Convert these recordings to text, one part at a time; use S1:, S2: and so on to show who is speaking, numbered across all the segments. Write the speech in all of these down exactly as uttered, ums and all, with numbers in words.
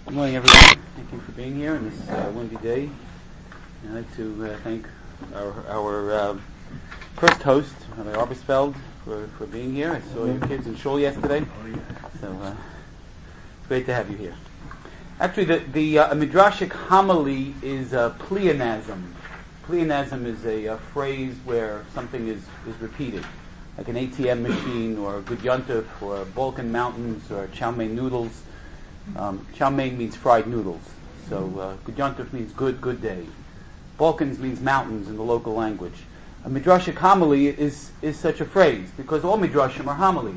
S1: Good morning, everyone. Thank you for being here on this uh, windy day. I'd like to uh, thank our, our uh, first host, Rabbi Arbesfeld, for, for being here. I saw you kids in shul yesterday, so uh, it's great to have you here. Actually, the, the uh, midrashic homily is a pleonasm. Pleonasm is a, a phrase where something is, is repeated, like an A T M machine, or Good Yontif, or Balkan Mountains, or chow mein noodles. Um, chow mein means fried noodles. So uh, Good Yontif means good, good day. Balkans means mountains in the local language. A midrashic homily is, is such a phrase, because all midrashim are homilies.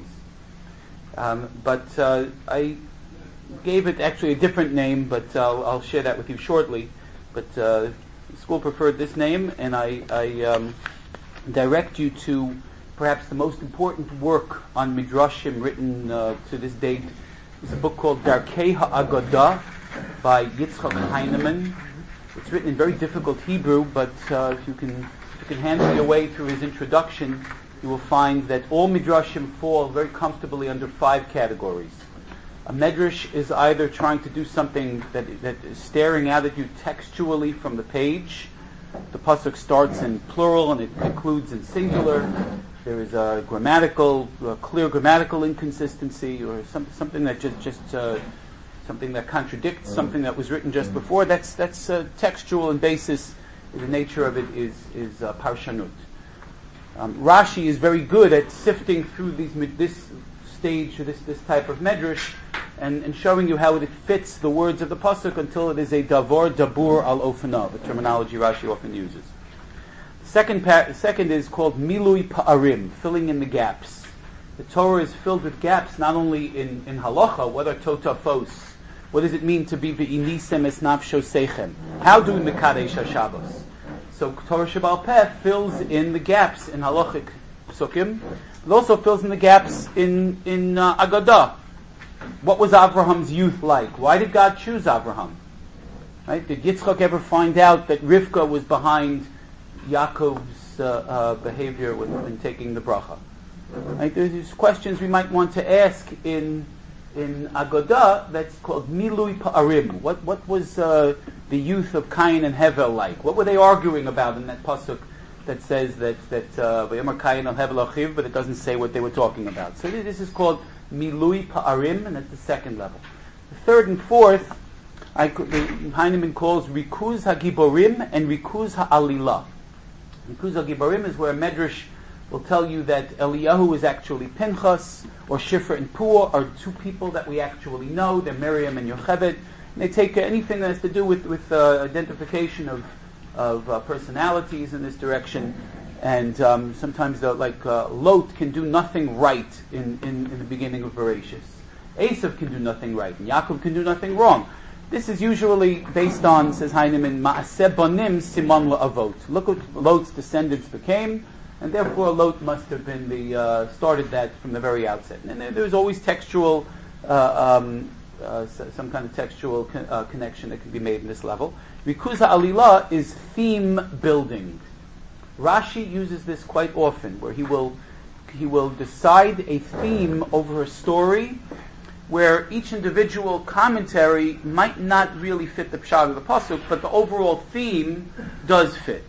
S1: Um, but uh, I gave it actually a different name, but I'll, I'll share that with you shortly. But uh, the school preferred this name, and I, I um, direct you to perhaps the most important work on midrashim written uh, to this date. It's a book called Darkei HaAgadah by Yitzchak Heinemann. It's written in very difficult Hebrew, but uh, if you can if you can handle your way through his introduction, you will find that all midrashim fall very comfortably under five categories. A medrash is either trying to do something that that is staring out at you textually from the page. The pasuk starts in plural and it concludes in singular. There is a grammatical, a clear grammatical inconsistency, or some, something that just, just uh, something that contradicts something that was written just before. That's that's uh, textual and basis. The nature of it is is uh, parshanut. Um, Rashi is very good at sifting through these this stage, or this this type of medrash, and, and showing you how it fits the words of the pasuk until it is a davar dabur al ofanav, a terminology Rashi often uses. Second, par- second is called milui pa'arim, filling in the gaps. The Torah is filled with gaps, not only in, in halacha, what are totafos? What does it mean to be ve'inisem es nafsho seichem? How do we mekadesh HaShabbos? So Torah Sheba'al Peh fills in the gaps in halachic psukim. It also fills in the gaps in, in uh, Agadah. What was Abraham's youth like? Why did God choose Abraham? Right? Did Yitzchak ever find out that Rivka was behind Yaakov's uh, uh, behavior when, when taking the bracha? Right? There's questions we might want to ask in in Agadah that's called Milui Pa'arim. What what was uh, the youth of Cain and Hevel like? What were they arguing about in that pasuk that says that that V'yomer Cain al Hevel achiv, but it doesn't say what they were talking about? So this is called Milui Pa'arim, and that's the second level. The third and fourth, I, Heinemann calls Rikuz HaGiborim and Rikuz HaAlilah. Rikuz HaGiborim is where a medrash will tell you that Eliyahu is actually Pinchas, or Shifra and Puah are two people that we actually know. They're Miriam and Yocheved. And they take uh, anything that has to do with, with uh, identification of of uh, personalities in this direction. And um, sometimes the, like uh, Lot can do nothing right in, in, in the beginning of Bereshis. Esav can do nothing right, and Yaakov can do nothing wrong. This is usually based on, says Heinemann, Ma'aseh Banim Siman La'avot. Look what Lot's descendants became, and therefore Lot must have been the uh, started that from the very outset. And there, there's always textual, uh, um, uh, some kind of textual con- uh, connection that can be made in this level. Rikuz HaAlilah is theme building. Rashi uses this quite often, where he will he will decide a theme over a story, where each individual commentary might not really fit the pshat of the pasuk, but the overall theme does fit.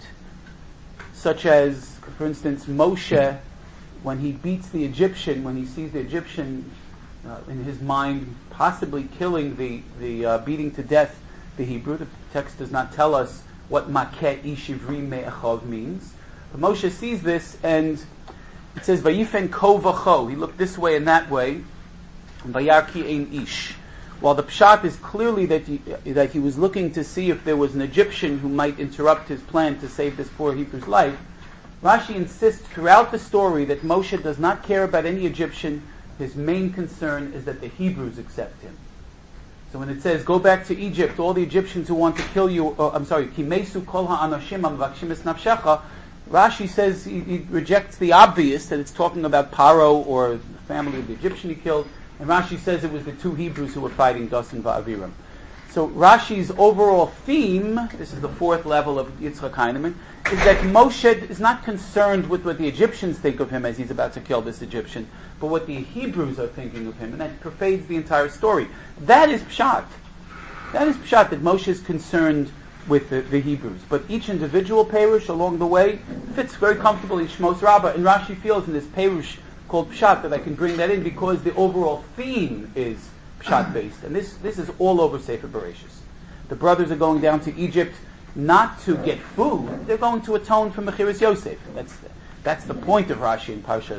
S1: Such as, for instance, Moshe, when he beats the Egyptian, when he sees the Egyptian uh, in his mind possibly killing the, the uh, beating to death the Hebrew. The text does not tell us what makeh ishivri me'echov means. But Moshe sees this, and it says, Vayifen ko v'cho. He looked this way and that way. Vayarki ein ish. While the pshat is clearly that he, that he was looking to see if there was an Egyptian who might interrupt his plan to save this poor Hebrew's life, Rashi insists throughout the story that Moshe does not care about any Egyptian. His main concern is that the Hebrews accept him. So when it says, go back to Egypt, all the Egyptians who want to kill you, or, I'm sorry, Kimesu kol ha'anashim amvakshim es nafshecha, Rashi says he, he rejects the obvious, that it's talking about Paro or the family of the Egyptian he killed, and Rashi says it was the two Hebrews who were fighting Dasan va'aviram. So Rashi's overall theme, this is the fourth level of Yitzchak Heinemann, is that Moshe is not concerned with what the Egyptians think of him as he's about to kill this Egyptian, but what the Hebrews are thinking of him, and that pervades the entire story. That is pshat. That is pshat, that Moshe is concerned with the, the Hebrews. But each individual perush along the way fits very comfortably in Shmos Rabbah. And Rashi feels in this perush called pshat that I can bring that in because the overall theme is pshat based. And this, this is all over Sefer Bereshis. The brothers are going down to Egypt not to get food, they're going to atone for Mechiras Yosef. That's the, that's the point of Rashi in Parshas.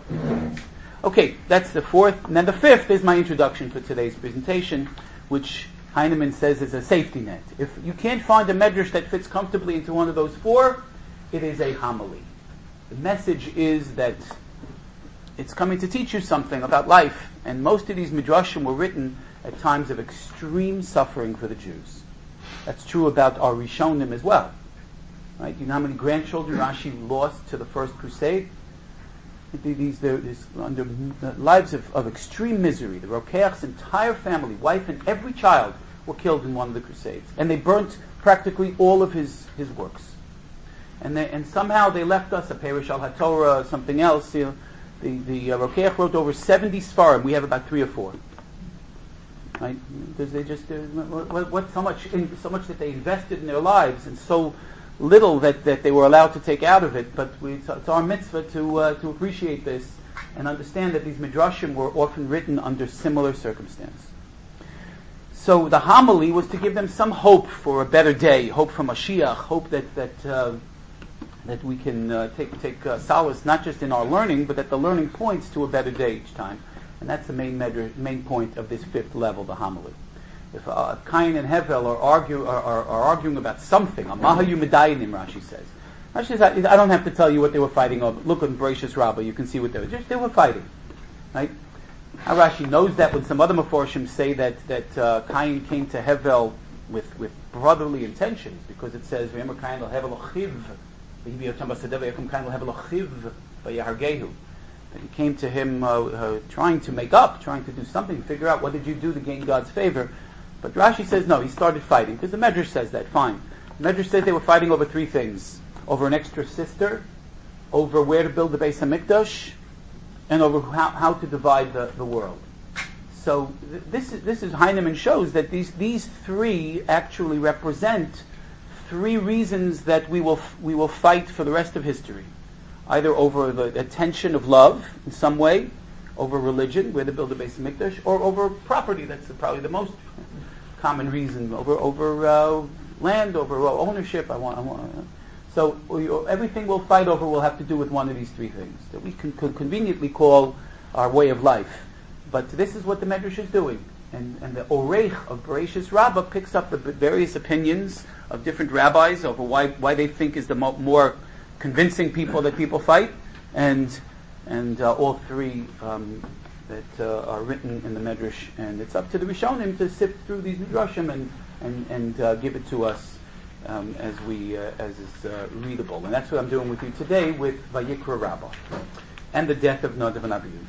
S1: Okay, that's the fourth. And then the fifth is my introduction for today's presentation, which Heinemann says is a safety net. If you can't find a medrash that fits comfortably into one of those four, it is a homily. The message is that it's coming to teach you something about life, and most of these midrashim were written at times of extreme suffering for the Jews. That's true about our Rishonim as well. Right? You know how many grandchildren Rashi lost to the First Crusade? These, these under lives of, of extreme misery. The Rokeach's entire family, wife and every child, were killed in one of the Crusades, and they burnt practically all of his, his works. And they, and somehow they left us a Perush al HaTorah, something else. You know, the the uh, Rokeach wrote over seventy Sfarim. We have about three or four. Right? Because they just uh, what, what so much in, so much that they invested in their lives, and so little that, that they were allowed to take out of it. But we, it's, it's our mitzvah to uh, to appreciate this and understand that these midrashim were often written under similar circumstance. So the homily was to give them some hope for a better day, hope for Mashiach, hope that that uh, that we can uh, take take uh, solace not just in our learning, but that the learning points to a better day each time. And that's the main measure, main point of this fifth level, the homily. If uh, Cain and Hevel are, argue, are, are, are arguing about something, a mahayu medayinim, Rashi says. Rashi says, I, I don't have to tell you what they were fighting over. Look at Bereshis Rabbah, you can see what they were. Just, they were fighting. Right? Now Rashi knows that when some other Meforshim say that, that uh, Cain came to Hevel with, with brotherly intentions, because it says, V'yemer Cain l'Hevel ochiv, v'hivi yotam b'sadeh v'yekum Cain l'Hevel ochiv, v'yahargehu. That he came to him uh, uh, trying to make up, trying to do something, figure out what did you do to gain God's favor. But Rashi says no, he started fighting, because the Medrash says that, fine. The Medrash says they were fighting over three things. Over an extra sister, over where to build the Beis HaMikdash, and over how, how to divide the, the world. So th- this is, this is Heinemann shows that these, these three actually represent three reasons that we will f- we will fight for the rest of history. Either over the attention of love in some way, over religion, where to build a Beis HaMikdash, or over property. That's probably the most common reason. Over over uh, land, over ownership. I want. I want. Uh, so we, everything we'll fight over will have to do with one of these three things that we can, could conveniently call our way of life. But this is what the Medrash is doing, and and the Oreich of Bereshis Rabbah picks up the various opinions of different rabbis over why why they think is the mo- more convincing people that people fight, and and uh, all three um, that uh, are written in the Medrash, and it's up to the Rishonim to sift through these Midrashim and and and uh, give it to us um, as we uh, as is uh, readable, and that's what I'm doing with you today with Vayikra Rabbah and the death of Nadav and Abihu.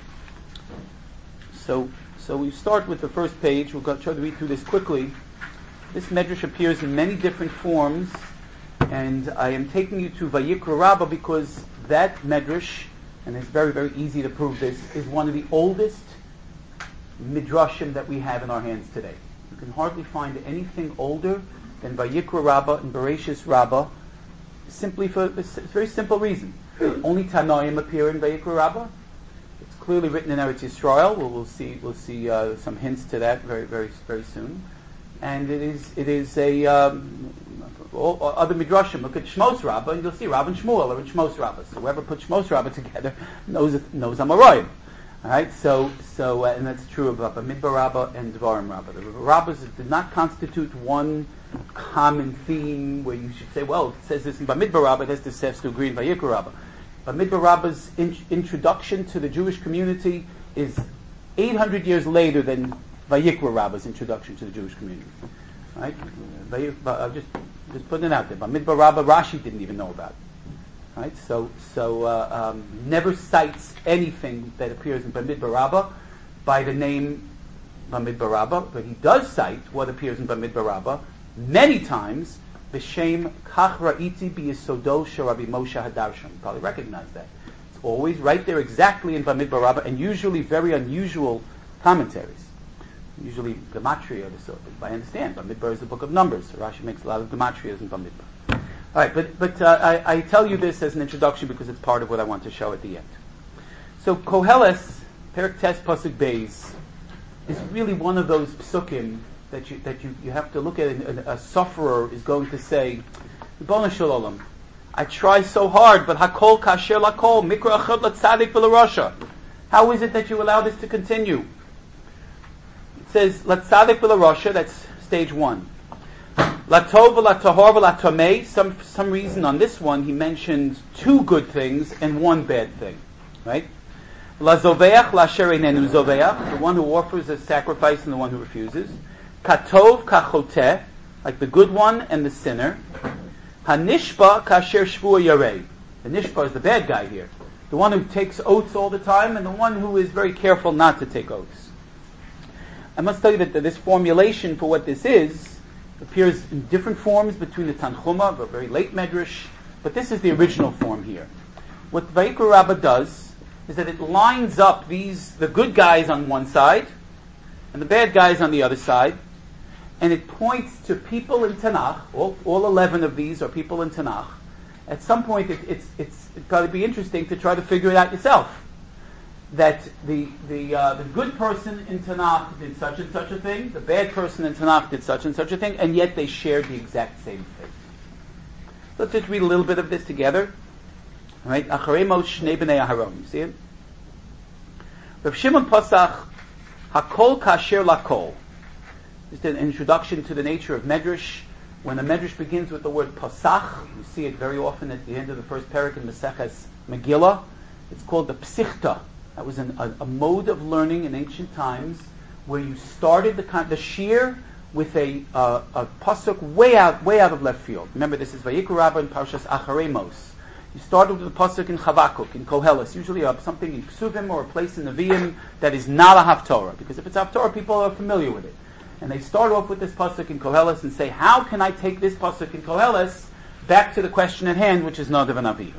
S1: So so we start with the first page. We're going to try to read through this quickly. This Medrash appears in many different forms. And I am taking you to Vayikra Rabbah because that Medrash, and it's very, very easy to prove this, is one of the oldest Midrashim that we have in our hands today. You can hardly find anything older than Vayikra Rabbah and Bereshis Rabbah, simply for a very simple reason. Only Tanoim appear in Vayikra Rabbah. It's clearly written in Eretz Yisrael. We'll, we'll see, we'll see uh, some hints to that very, very, very soon. And it is, it is a... Um, All, or other midrashim. Look at Shmos Rabbah, and you'll see Rav and Shmuel are in Shmos Rabbah. So whoever put Shmos Rabbah together knows knows Amoraim. All right. So so uh, and that's true of Bamidbar Rabbah and Dvarim Rabbah. The Rabbahs did not constitute one common theme where you should say, well, it says this in Bamidbar Rabbah, it has to says to agree in Vayikra Rabbah. Bamidbar Rabbah's in, introduction to the Jewish community is eight hundred years later than Vayikra Rabbah's introduction to the Jewish community. Right? Uh, just just putting it out there. Bamidbar Rabbah, Rashi didn't even know about it. Right? So so uh, um, never cites anything that appears in Bamidbar Rabbah by the name Bamidbar Rabbah, but he does cite what appears in Bamidbar Rabbah many times. B'shem Kach Ra'iti B'Yisodo Sharabi Moshe Hadarshan. You probably recognize that. It's always right there exactly in Bamidbar Rabbah, and usually very unusual commentaries. usually gematria of the sort. I understand. Bamidbar is the book of numbers. So Rashi makes a lot of gematrias in Bamidbar. All right, but but uh, I, I tell you this as an introduction because it's part of what I want to show at the end. So Koheles, Perek Tes Pasuk Beis, is really one of those psukim that you that you, you have to look at. And a, a sufferer is going to say, "Ribono shel olam, I try so hard, but hakol kasher lakol mikra achad latzadik v'larasha." How is it that you allow this to continue? It says latzadik v'larasha. That's stage one. Latov v'latahor v'latomei. Some for some reason on this one he mentioned two good things and one bad thing, right? Lazoveach lasher einenu zoveach, the one who offers a sacrifice and the one who refuses. Katov kachoteh, like the good one and the sinner. Hanishba kasher shvua yarei. The nishba is the bad guy here, the one who takes oaths all the time, and the one who is very careful not to take oaths. I must tell you that this formulation for what this is appears in different forms between the Tanchuma, the very late Medrash, but this is the original form here. What Vayikra Rabbah does is that it lines up these the good guys on one side and the bad guys on the other side, and it points to people in Tanakh. All, all eleven of these are people in Tanakh. At some point, it, it's it's it's got to be interesting to try to figure it out yourself. That the the uh, the good person in Tanakh did such and such a thing, the bad person in Tanakh did such and such a thing, and yet they shared the exact same thing. Let's just read a little bit of this together. All right, Acharei Mos Shnei Bnei Aharon. You see it? Rav Shimon Pasach, Hakol Kasher Lakol. Just an introduction to the nature of Medrash. When a Medrash begins with the word Pasach, you see it very often at the end of the first parak in Maseches Megillah. It's called the Psichta. That was an, a, a mode of learning in ancient times where you started the the shir with a uh, a pasuk way out way out of left field. Remember, this is Vayikra Rabbah in Parshas Acharei Mos. You started with a pasuk in Chavakuk, in Koheles, usually uh, something in Ksuvim or a place in the Nevi'im that is not a Haftorah, because if it's Haftorah, people are familiar with it. And they start off with this pasuk in Koheles and say, how can I take this pasuk in Koheles back to the question at hand, which is Nadav and Avihu?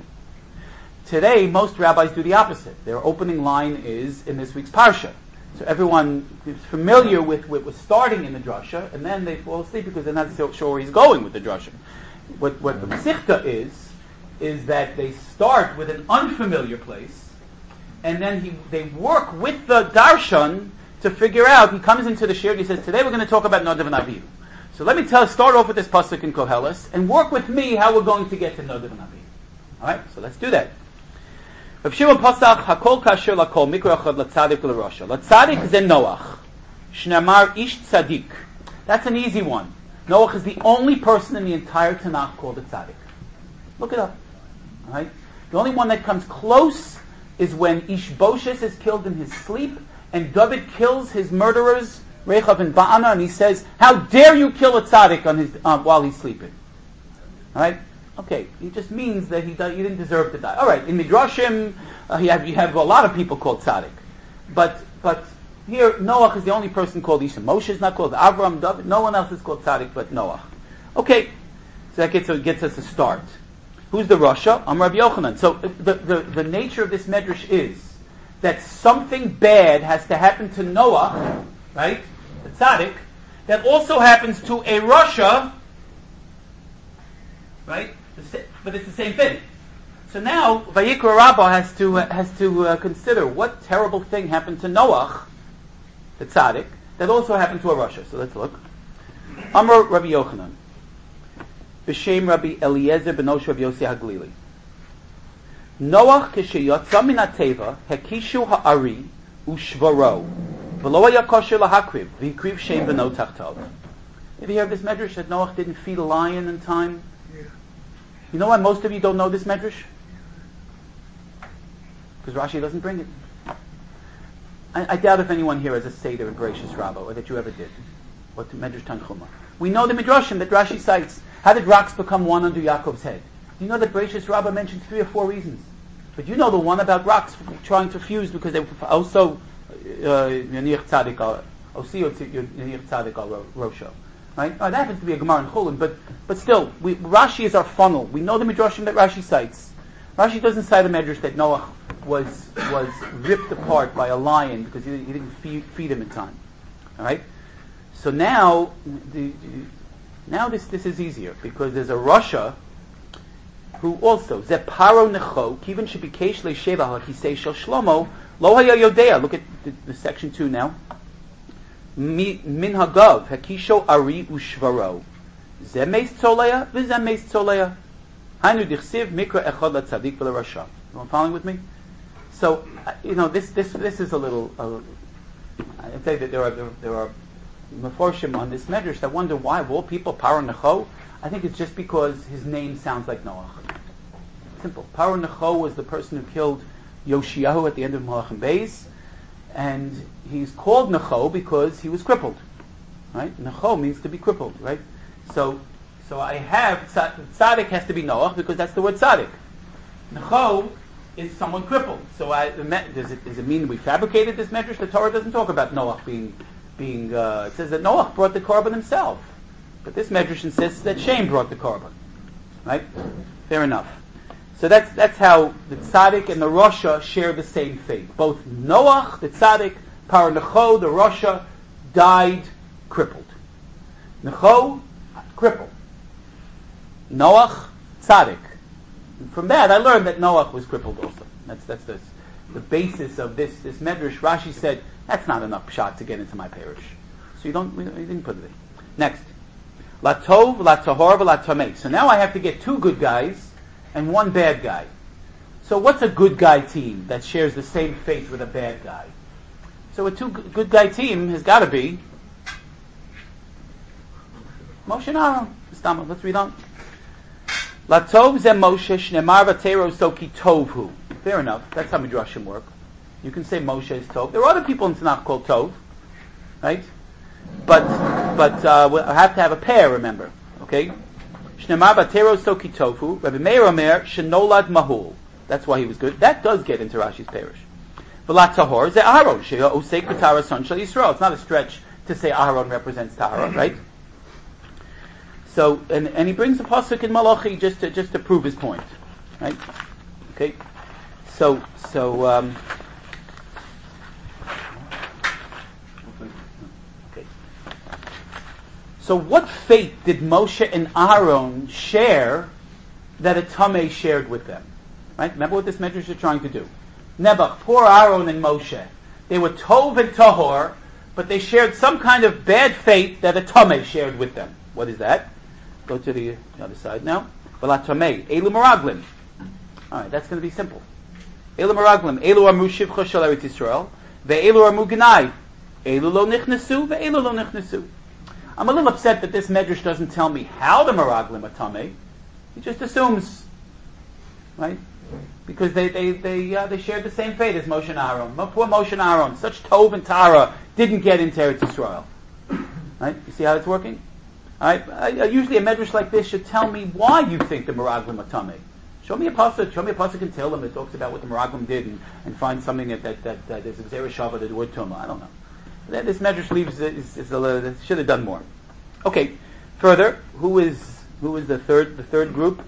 S1: Today, most rabbis do the opposite. Their opening line is in this week's Parsha. So everyone is familiar with what was starting in the drasha, and then they fall asleep because they're not so sure where he's going with the drasha. What, what the Mesichta is, is that they start with an unfamiliar place, and then he, they work with the darshan to figure out. He comes into the shir and he says, today we're going to talk about Nadav and Avihu. So let me tell, start off with this pasuk in Koheles, and work with me how we're going to get to Nadav and Avihu. All right, so let's do that. Rav Shimon Pasach, Hakol Kasher Lakol Mikra Achad Latzadik L'Rasha. Latzadik is in Noach. Shnamar Ish Tzadik. That's an easy one. Noach is the only person in the entire Tanakh called a tzaddik. Look it up. All right. The only one that comes close is when Ishbosheth is killed in his sleep, and David kills his murderers, Rechav and Ba'ana, and he says, "How dare you kill a tzaddik on his um, while he's sleeping?" All right. Okay, it just means that he, he didn't deserve to die. All right, in Midrashim, uh, you, have, you have a lot of people called tzaddik. But but here, Noach is the only person called Isha. Moshe is not called Avram, David. No one else is called tzaddik but Noach. Okay, so that gets, gets us a start. Who's the Rasha? I'm Rabbi Yochanan. So the, the, the nature of this medrash is that something bad has to happen to Noach, right, the tzaddik, that also happens to a Rasha, right? But it's the same thing. So now Vayikra Rabbah has to uh, has to uh, consider what terrible thing happened to Noach, the tzaddik, that also happened to a Rasha. So let's look. Amar Rabbi Yochanan, b'shem Rabbi Eliezer ben Osher Rabbi Yossi Haglili. Noach k'sheyotza min hateva hekishu ha'ari u'shvaro v'lo haya kosher lahakriv v'hikriv shem b'no tachtav. Have you heard this medrash that Noach didn't feed a lion in time? You know why most of you don't know this medrash? Because Rashi doesn't bring it. I, I doubt if anyone here has a Seder in Bereshis Rabbah, or that you ever did. What to Medrash Tanchuma. We know the Midrashim that Rashi cites. How did rocks become one under Yaakov's head? Do you know that Bereshis Rabbah mentions three or four reasons? But you know the one about rocks trying to fuse because they were also Yanich Tzadik al Osi Yanich Tzadik al Rosho. Right? Oh, that happens to be a Gemara in Chulin, but but still, we, Rashi is our funnel. We know the Midrashim that Rashi cites. Rashi doesn't cite a Midrash that Noach was was ripped apart by a lion because he, he didn't feed, feed him in time. All right. So now, the, now this this is easier because there's a Russia who also ze paro necho kiven shebikesh leisheva hakisei shel Shlomo lo haya yodea. Look at the, the section two now. Min hagav hakisho ari ushvaro ze meis tzoleya v'ze meis tzoleya hainu dichsiv mikra echad latzadik v'lerasha. Everyone following with me? So uh, you know this this this is a little. Uh, I say that there are there, there are meforshim on this medrash that wonder why of all people paro necho. I think it's just because his name sounds like Noach. Simple. Paro Necho was the person who killed Yoshiyahu at the end of Malachim Beis, and he's called Necho because he was crippled. Right? Necho means to be crippled. Right? So, so I have tzaddik has to be Noach because that's the word tzaddik. Necho is someone crippled. So I, does it does it mean we fabricated this medrash? The Torah doesn't talk about Noach being being. Uh, it says that Noach brought the korban himself. But this medrash insists that Shem brought the korban, right? Fair enough. So that's that's how the tzaddik and the Rasha share the same fate. Both Noach, the tzaddik, Paro Necho, the Rasha, died crippled. Necho, crippled. Noach, tzaddik. And from that, I learned that Noach was crippled also. That's that's the the basis of this this medrash. Rashi said that's not enough pshat to get into my parish, so you don't you didn't put it in. Next. La tov, la tahor, la tamei. So now I have to get two good guys and one bad guy. So what's a good guy team that shares the same fate with a bad guy? So a two good guy team has got to be Moshe and Aaron. Let's read on. La tov ze Moshe shnemar v'teiro soki tovhu. Fair enough. That's how midrashim work. You can say Moshe is tov. There are other people in Tanakh called tov, right? But but uh, we have to have a pair. Remember, okay? Shnemar batero soki tofu. Rabbi Meir Omer shenolad mahul. That's why he was good. That does get into Rashi's parish. V'lat tahor ze Aharon she'o osek b'tara son shel Yisrael. It's not a stretch to say Aharon represents Tahara, right? So and, and he brings a pasuk in Malachi just to just to prove his point, right? Okay. So so. Um, So what fate did Moshe and Aaron share that a Tameh shared with them? Right? Remember what this medrash is trying to do. Nebuch, poor Aaron and Moshe. They were Tov and Tahor, but they shared some kind of bad fate that a Tameh shared with them. What is that? Go to the other side now. V'la Tameh, Elu Meraglim. Alright, that's going to be simple. Elu Meraglim, Elu Amu Shivcha Shel Eretz Yisrael, Ve'elu Amu Gnai, Elu Lo Nichnesu, Ve'elu Lo Nichnesu. I'm a little upset that this medrash doesn't tell me how the Meraglim are Tameh. He just assumes, right? Because they they they uh, they shared the same fate as Moshe and Aaron. Poor Moshe and Aaron, such Tov and Tara, didn't get into Eretz Yisrael. Right? You see how it's working? All right? I, I, usually a medrash like this should tell me why you think the Meraglim are Tameh. Show me a pasuk. Show me a pasuk in Tehillim that talks about what the Meraglim did, and, and find something that that that, that there's a Gzera Shava, the word Tumah. I don't know. This medrash leaves is, is a, should have done more. Okay, further, who is who is the third the third group?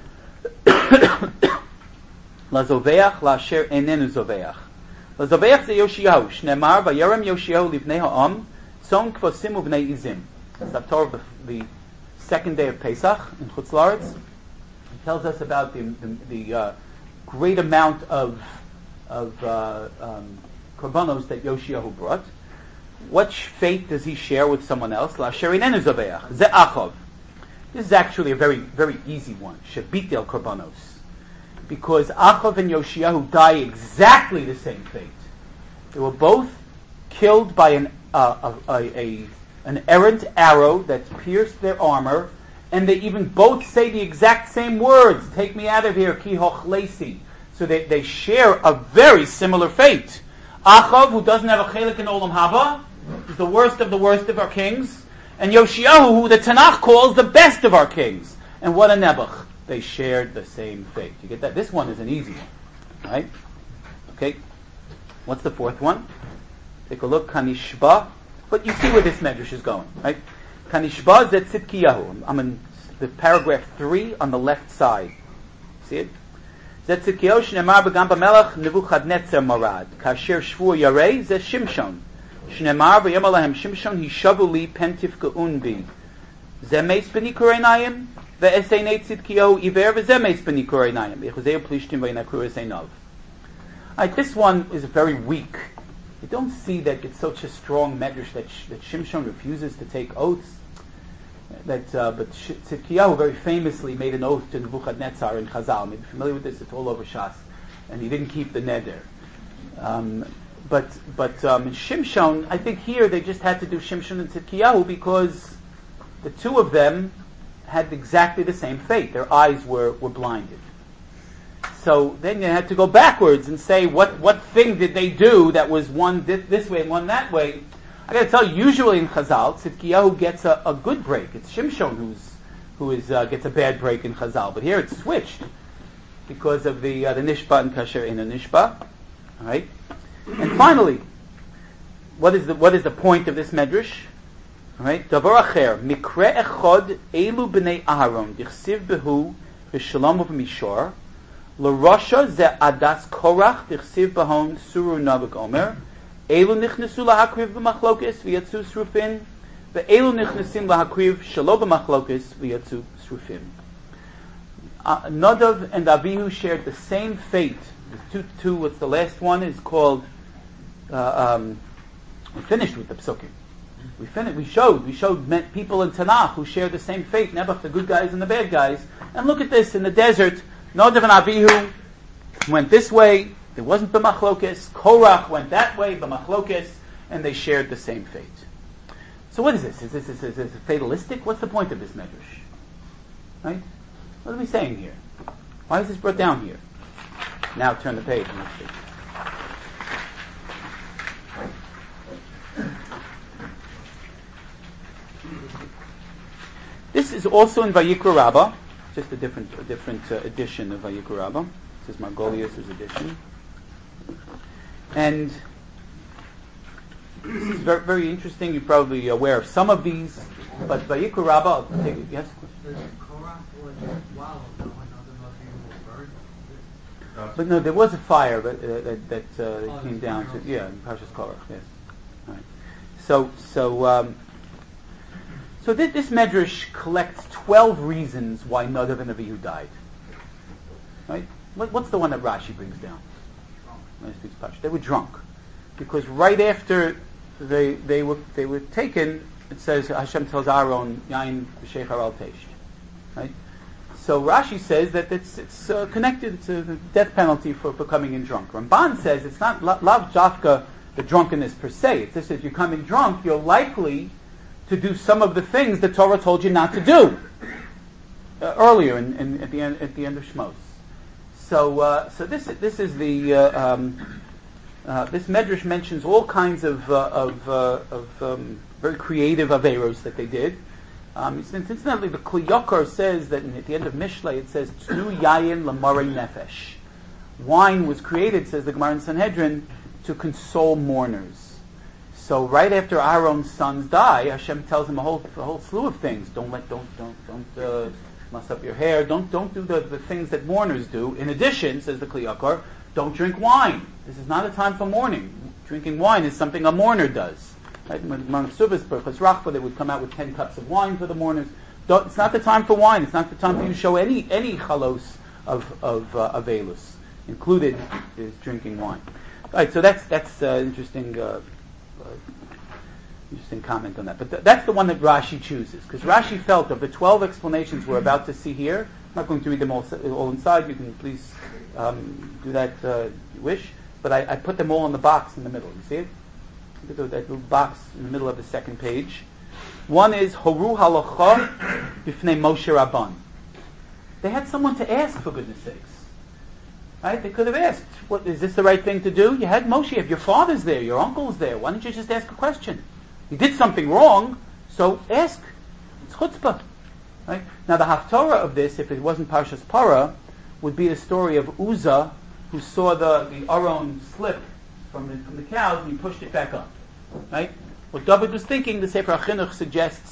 S1: La zoveach la asher enenu zoveach. La zoveach ze Yoshiyahu. Shnemar vayarem Yoshiyahu livnei ha'am son kvosim uvnei izim. That's the Torah of the, the second day of Pesach in Chutz La'aretz. It tells us about the the, the uh, great amount of of uh, um, korbanos that Yoshiyahu brought. What fate does he share with someone else? La sherinenu zoveach ze Achov. This is actually a very very easy one. Shebitel korbanos, because Achov and Yoshiyahu die exactly the same fate. They were both killed by an uh, a, a, a an errant arrow that pierced their armor, and they even both say the exact same words. Take me out of here, ki hochlesi. So they, they share a very similar fate. Achov, who doesn't have a chelik in Olam Haba, is the worst of the worst of our kings, and Yoshiyahu, who the Tanakh calls the best of our kings. And what a Nebuch. They shared the same fate. You get that? This one is an easy one. Right? Okay. What's the fourth one? Take a look. Kanishba. But you see where this medrash is going. Right? Kanishba zet Tzidkiyahu. I'm in the paragraph three on the left side. See it? Zet Tzidkiyahu shnemar b'gam b'melech Nebuchadnezzar marad. Kasher shvu yarei zet Shimshon. Shnemar v'yom alahem Shimshon hishavu li pentifka unbi. Zemeis b'nikurei nayim ve'eseinei tzidkiyahu iver v'zemeis b'nikurei nayim. Yechuzeu plishtim v'yinakru eseinav. Alright, this one is very weak. You don't see that it's such a strong medrash that, Sh- that Shimshon refuses to take oaths. That, uh, but Sh- Tzidkiyahu very famously made an oath to Nebuchadnezzar in Chazal. Maybe you're familiar with this, it's all over Shas. And he didn't keep the neder. Um, but but um, in Shimshon, I think here they just had to do Shimshon and Tzidkiyahu because the two of them had exactly the same fate. Their eyes were, were blinded. So then you had to go backwards and say what, what thing did they do that was one this, this way and one that way. I got to tell you, usually in Chazal, Tzidkiyahu gets a, a good break. It's Shimshon who's who is uh, gets a bad break in Chazal, but here it's switched because of the uh, the nishba and kasher in a nishba. All right, and finally, what is the what is the point of this medrash? All right, davar acher mikre echad elu b'nei Aharon dichsiv behu v'shalom v'mishor. L'rasha ze adas korach dichsiv bahon suru navik omer elu nichnesu lahakriv b'machlokes v'yatzu srufin ve'elu nichnesim lahakriv shalo b'machlokes v'yatzu srufin. Uh, Nadav and Avihu shared the same fate. The two, two. What's the last one is called? Uh, um, we finished with the psukim. We finished. We showed. We showed met people in Tanakh who shared the same fate. Nebuch, the good guys and the bad guys. And look at this in the desert. Nadav and Avihu went this way. There wasn't b'machlokes. Korach went that way, b'machlokes, and they shared the same fate. So what is this? Is this, is this, is this fatalistic? What's the point of this medrash? Right? What are we saying here? Why is this brought down here? Now turn the page and let's see. This is also in Vayikra Rabbah, just a different, a different uh, edition of Vayikra Rabbah. This is Margolius' edition, and this is very, very interesting. You're probably aware of some of these, but Vayikra Rabbah. I'll take it. Yes. But no, there was a fire but, uh, that, that uh, came down to yeah, in Parshas Korach. Yes. All right. So so um, so this, this medrash collects twelve reasons why Nadav and Avihu died. Right? What, what's the one that Rashi brings down? They were drunk because right after they they were they were taken, it says Hashem tells Aaron, "Yain v'sheichar al teish." Right? So Rashi says that it's it's uh, connected to the death penalty for becoming in drunk. Ramban says it's not lav jafka the drunkenness per se. It's just if you're coming drunk, you're likely to do some of the things the Torah told you not to do uh, earlier in, in, at the end at the end of Shmos. So uh, so this this is the uh, um, uh, this medrash mentions all kinds of uh, of, uh, of um, very creative averos that they did. Um, incidentally, the Kli Yakar says that in, at the end of Mishlei it says Tnu Yayin L'Marei Nefesh. Wine was created, says the Gemara in Sanhedrin, to console mourners. So right after Aaron's sons die, Hashem tells him a whole a whole slew of things. Don't let don't don't don't uh, mess up your hair. Don't don't do the, the things that mourners do. In addition, says the Kli Yakar, don't drink wine. This is not a time for mourning. Drinking wine is something a mourner does. Right? Among Subas, Berchas Rachba, they would come out with ten cups of wine for the mourners. Don't, it's not the time for wine. It's not the time for you to show any any chalos of of uh, avelus. Included is drinking wine. All right, so that's that's uh, interesting. Uh, uh, interesting comment on that. But th- that's the one that Rashi chooses because Rashi felt of the twelve explanations we're about to see here. I'm not going to read them all all inside. You can please um, do that uh, if you wish. But I, I put them all in the box in the middle. You see it? Look at that little box in the middle of the second page. One is Horu Halacha Bifnei Moshe Rabban. They had someone to ask, for goodness sakes. Right? They could have asked, "What is this the right thing to do?" You had Moshe. If your father's there, your uncle's there, why don't you just ask a question? You did something wrong, so ask. It's chutzpah. Right? Now the haftorah of this, if it wasn't Parshas Parah, would be the story of Uzzah, who saw the the Aron slip from the from the cows and he pushed it back up. Right? What David was thinking, the Sefer HaChinuch suggests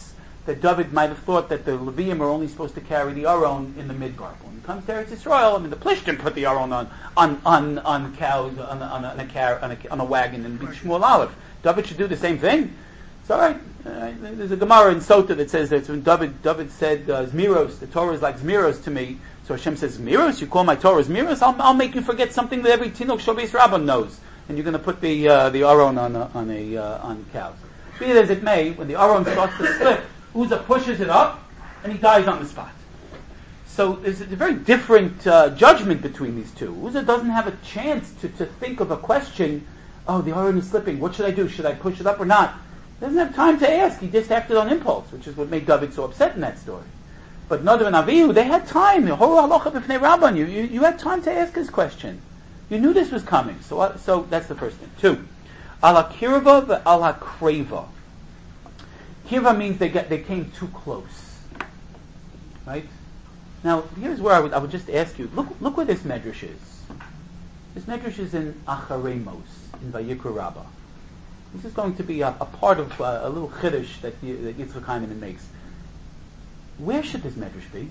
S1: that David might have thought that the Levium are only supposed to carry the Aron in the midbar. When it comes to Eretz Yisrael, I mean, the Plishtim put the Aron on on on on cows on, on, a, on a car on a, on a wagon and beat Shmuel Aleph. David should do the same thing. It's all right. Uh, there's a Gemara in Sota that says that when David David said uh, Zmiros, the Torah is like Zmiros to me. So Hashem says, Zmiros, you call my Torah Zmiros? I'll, I'll make you forget something that every Tinok Shobes Rabbah knows, and you're going to put the uh, the Aron on a, on a uh, on cows. Be it as it may, when the Aron starts to slip, Uzzah pushes it up, and he dies on the spot. So there's a very different uh, judgment between these two. Uzzah doesn't have a chance to, to think of a question. Oh, the Aron is slipping. What should I do? Should I push it up or not? He doesn't have time to ask. He just acted on impulse, which is what made David so upset in that story. But Nadav and Avihu, they had time. The whole halacha b'fnei Rabban, you, you you had time to ask his question. You knew this was coming. So uh, so that's the first thing. Two, al hakirva ve'al hakreva. Kirva means they get they came too close. Right? Now here's where I would I would just ask you. Look look where this medrash is. This medrash is in Acharemos in Vayikra Rabbah. This is going to be a, a part of uh, a little chiddush that, that Yitzchak Heinemann makes. Where should this medrash be?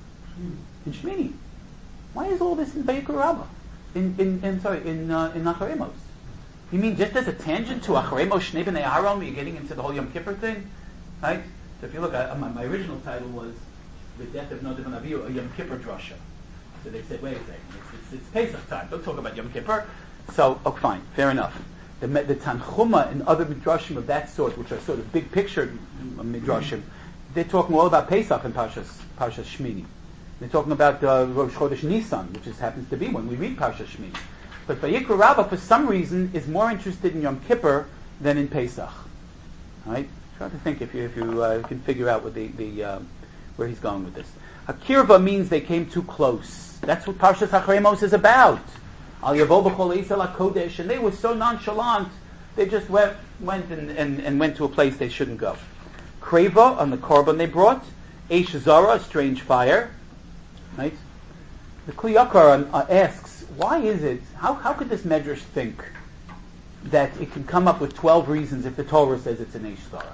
S1: In Shmini. Why is all this in Vayikra Rabbah? In, in, in sorry, in uh, in Acharemos. You mean just as a tangent to Acharemos Shnei B'nei Aaron, you're getting into the whole Yom Kippur thing, right? So if you look at my, my original title was the death of Nadav and Avihu, a Yom Kippur drasha. So they said, wait a second, it's, it's, it's Pesach time. Don't talk about Yom Kippur. So, oh, fine, fair enough. The, the Tanchuma and other midrashim of that sort, which are sort of big picture midrashim, they're talking all about Pesach and Parshas Parshas Shmini. They're talking about uh, Rosh Chodesh Nisan, which just happens to be when we read Parshas Shmini. But Vayikra Rabbah, for some reason, is more interested in Yom Kippur than in Pesach. All right? Try to think if you if you uh, can figure out what the, the uh, where he's going with this. Hakirva means they came too close. That's what Parshas Acharemos is about. Al Yavo B'chol Eisel HaKodesh, and they were so nonchalant, they just went, went and, and, and went to a place they shouldn't go. Kreva, on the korban they brought. Eish Zara, a strange fire. Right? The Kli Yakar uh, asks, why is it, how, how could this medrash think that it can come up with twelve reasons if the Torah says it's an Eish Zara?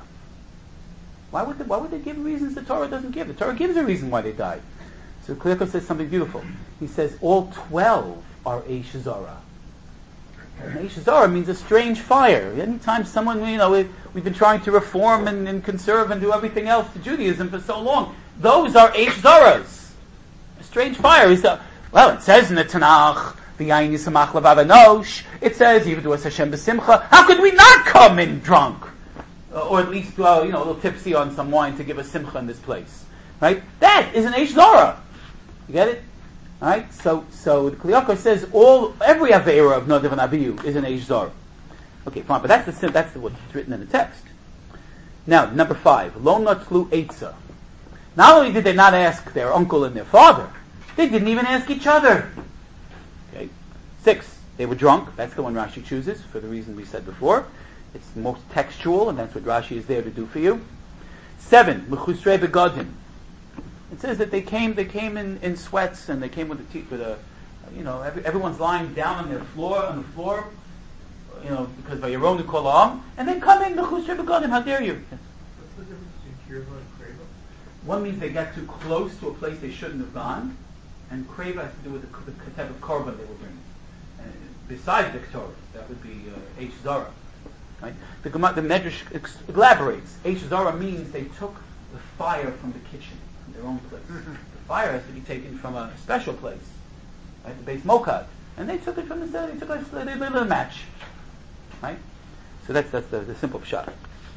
S1: Why would, they, why would they give reasons the Torah doesn't give? The Torah gives a reason why they died. So Kli Yakar says something beautiful. He says, all twelve are Eish Zara. And Eish Zara means a strange fire. Anytime someone, you know, we, we've been trying to reform and, and conserve and do everything else to Judaism for so long, those are Eish Zaras. A strange fire is a, well, it says in the Tanakh, the Yain Yisamach Levavanosh, it says, Yivaду Es Hashem B'Simcha. How could we not come in drunk? Uh, or at least, uh, you know, a little tipsy on some wine to give us simcha in this place. Right? That is an Eish Zara. You get it? Alright, so so the Kli Yakar says all every Aveira of Nadav and Avihu is an Eish Zara. Okay, fine, but that's the that's the, what's written in the text. Now, number five, Lo Natlu Eitzah. Not only did they not ask their uncle and their father, they didn't even ask each other. Okay, six, they were drunk. That's the one Rashi chooses for the reason we said before. It's most textual, and that's what Rashi is there to do for you. Seven, Mechusrei Begadim. It says that they came, they came in, in sweats, and they came with a, te- with a, you know, every, everyone's lying down on their floor, on the floor, you know, because by Yeronu Kolam, and then come in, the Chusrei Begadim, how dare you? Yes.
S2: What's the difference between Kirva and Kreva?
S1: One means they got too close to a place they shouldn't have gone, and Kreva has to do with the, the type of korban they were bringing. And besides the Ketorah, that would be uh, Eish Zara. Right? The, the Medrash ex- elaborates. Eish Zara means they took the fire from the kitchen. Their own place. Mm-hmm. The fire has to be taken from a special place, right? The base Mokad, and they took it from the they took it, they lit a match, right? So that's that's the, the simple shot.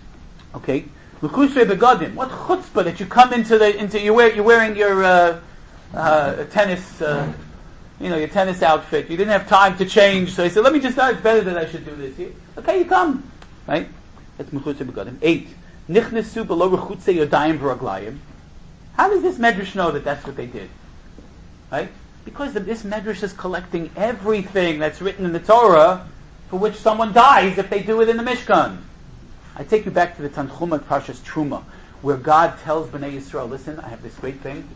S1: Okay, Lukusrei Begadim. What chutzpah that you come into the into you wear you're wearing your uh, uh, tennis, uh, you know, your tennis outfit. You didn't have time to change, so he said, "Let me just. It's better that I should do this." You, okay, you come, right? That's Lukusrei Begadim. Eight. Nichnesu below rechutze yodayim v'raglayim. How does this medrash know that that's what they did? Right? Because the, this medrash is collecting everything that's written in the Torah for which someone dies if they do it in the Mishkan. I take you back to the Tanchuma Parshas Truma, where God tells Bnei Yisrael, listen, I have this great thing.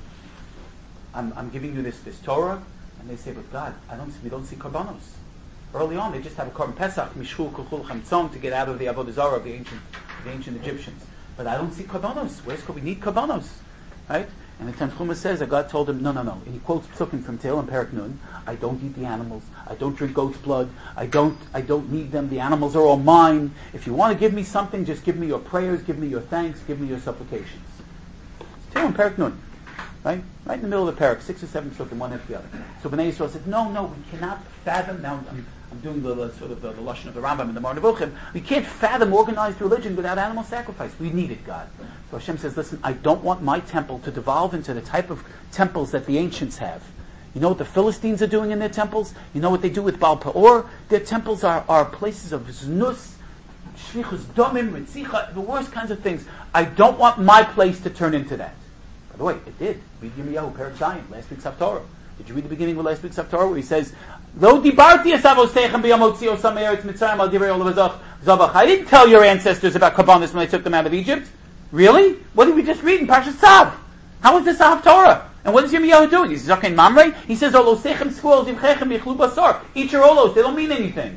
S1: I'm, I'm giving you this, this Torah. And they say, but God, I don't, we don't see korbanos. Early on, they just have a korban Pesach, Mishul Kuchul Chamtzon, to get out of the Avodah Zarah of the ancient, the ancient Egyptians. but I don't see karbanos. Where's we need karbanos, right? And the Tanchuma says that God told him, no, no, no. And he quotes Psukim from Tehillim Perek Nun. I don't eat the animals. I don't drink goat's blood. I don't, I don't need them. The animals are all mine. If you want to give me something, just give me your prayers, give me your thanks, give me your supplications. It's Tehillim Perek Nun, right? Right in the middle of the Perek, six or seven Psukim, one after the other. So Bnei Yisrael said, no, no, we cannot fathom. Now I'm, I'm doing the, the sort of the, the lashon of the Rambam in the Moreh Nevuchim. We can't fathom organized religion without animal sacrifice. We need it, God. So Hashem says, listen, I don't want my temple to devolve into the type of temples that the ancients have. You know what the Philistines are doing in their temples? You know what they do with Baal Peor? Their temples are, are places of znus, shlichus domim, ritzicha, the worst kinds of things. I don't want my place to turn into that. By the way, it did. Read Yirmiyahu, Perek Zayin, last week's Haftorah. Did you read the beginning of last week's Haftorah where he says, Lo dibarti esavosteichem b'yamotzi osam eretz Mitzrayim al divrei olav zavach. I didn't tell your ancestors about Karbanos when I took them out of Egypt. Really? What did we just read in Parshas Tzav? How is this a Haftorah? And what is Yirmiyahu doing? He's Zaken Mamre. He says, Olosechem squirrels divchechem yichlu basar. Eat your olos. They don't mean anything.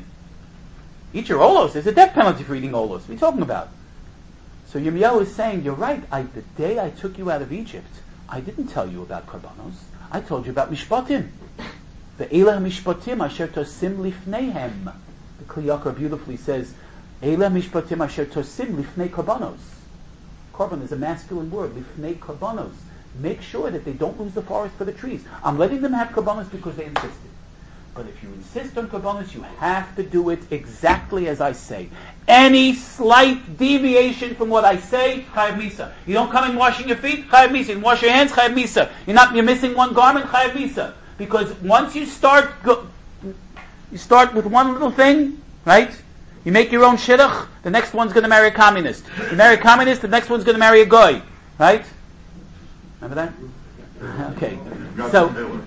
S1: Eat your olos. There's a death penalty for eating olos. What are you talking about? So Yirmiyahu is saying, you're right. I, the day I took you out of Egypt, I didn't tell you about Karbanos. I told you about Mishpatim. The Elah Mishpatim Asher Tosim Lifneihem. The Kli Yakar beautifully says, Elah Mishpatim Asher Tosim Lifnei Karbanos. Karban is a masculine word, Lifnei Karbanos. Make sure that they don't lose the forest for the trees. I'm letting them have Karbanos because they insisted. But if you insist on Karbanos, you have to do it exactly as I say. Any slight deviation from what I say, Chayav Misa. You don't come in washing your feet, Chayav Misa. You wash your hands, Chayav Misa. You're not, you're missing one garment, Chayav Misa. Because once you start, go, you start with one little thing, right? You make your own shidduch, the next one's going to marry a communist. You marry a communist, the next one's going to marry a goy, right? Remember that? Okay. So,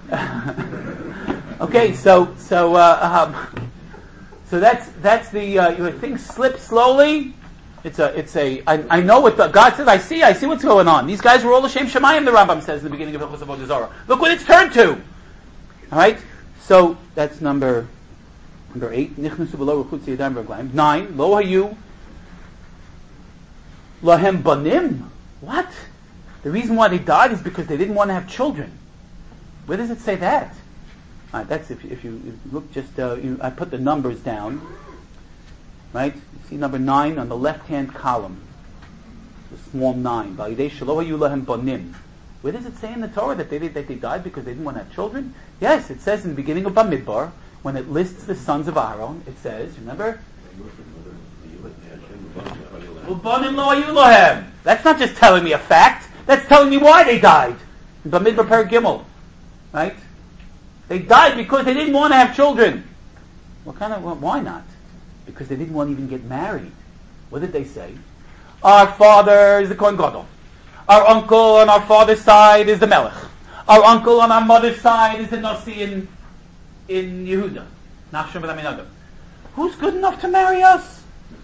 S1: okay, so so uh, um, so that's that's the uh, you know, things slip slowly. It's a it's a I, I know what the, God says. I see I see what's going on. These guys were all Hashem Shemayim. The Rambam says in the beginning of Hilchos Avodah Zarah. Look what it's turned to. All right. So that's number number eight. Nichnasu below rechutz yadayim v'raglayim. Nine. Lo hayu lahem banim. What? The reason why they died is because they didn't want to have children. Where does it say that? All right, that's if you, if you, if you look just, uh, you, I put the numbers down, right? You see number nine on the left-hand column, the small nine. Where does it say in the Torah that they, that they died because they didn't want to have children? Yes, it says in the beginning of Bamidbar, when it lists the sons of Aaron, it says, remember? That's not just telling me a fact. That's telling me why they died. In Bamidbar Perek Gimel, right? They died because they didn't want to have children. What kind of? Well, why not? Because they didn't want to even get married. What did they say? Our father is the Kohen Gadol. Our uncle on our father's side is the Melech. Our uncle on our mother's side is the Nasi in in Yehuda. Nachshon ben Aminadab. Who's good enough to marry us?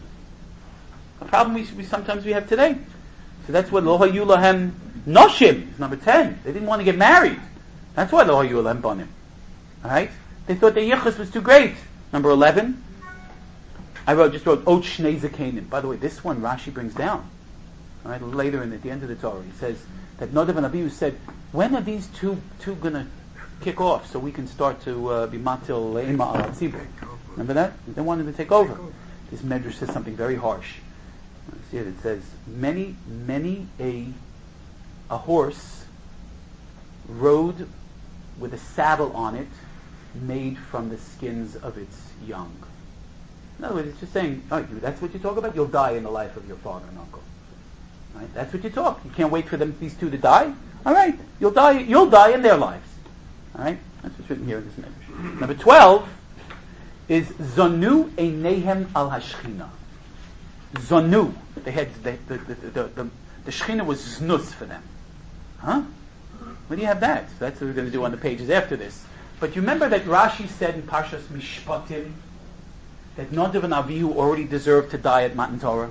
S1: A problem we, we sometimes we have today. So that's what Lo Hayu Lahem Noshim, number ten. They didn't want to get married. That's why Lo Hayu Lahem Banim. Alright? They thought their yichus was too great. Number eleven. I wrote, just wrote, Ot Shnei Zakenim. By the way, this one Rashi brings down. Alright, later in at the end of the Torah. He says that Nadav and Abihu said, when are these two two gonna kick off so we can start to uh, be matil le'ima al tzibur? Remember that? They wanted to take over. This Medrash says something very harsh. See it? It says, many, many a a horse rode with a saddle on it made from the skins of its young. In other words, it's just saying, oh, that's what you talk about? You'll die in the life of your father and uncle. Right? That's what you talk. You can't wait for them, these two to die? All right, you'll die. You'll die in their lives. All right, that's what's written here in this Medrash. Number twelve is Zonu Einehem al Hashchina. Zonu. They had the the the the, the, the Shechina was znus for them. Huh? Where do you have that? So that's what we're going to do on the pages after this. But you remember that Rashi said in Parshas Mishpatim that Nadav and Avihu already deserved to die at Matan Torah.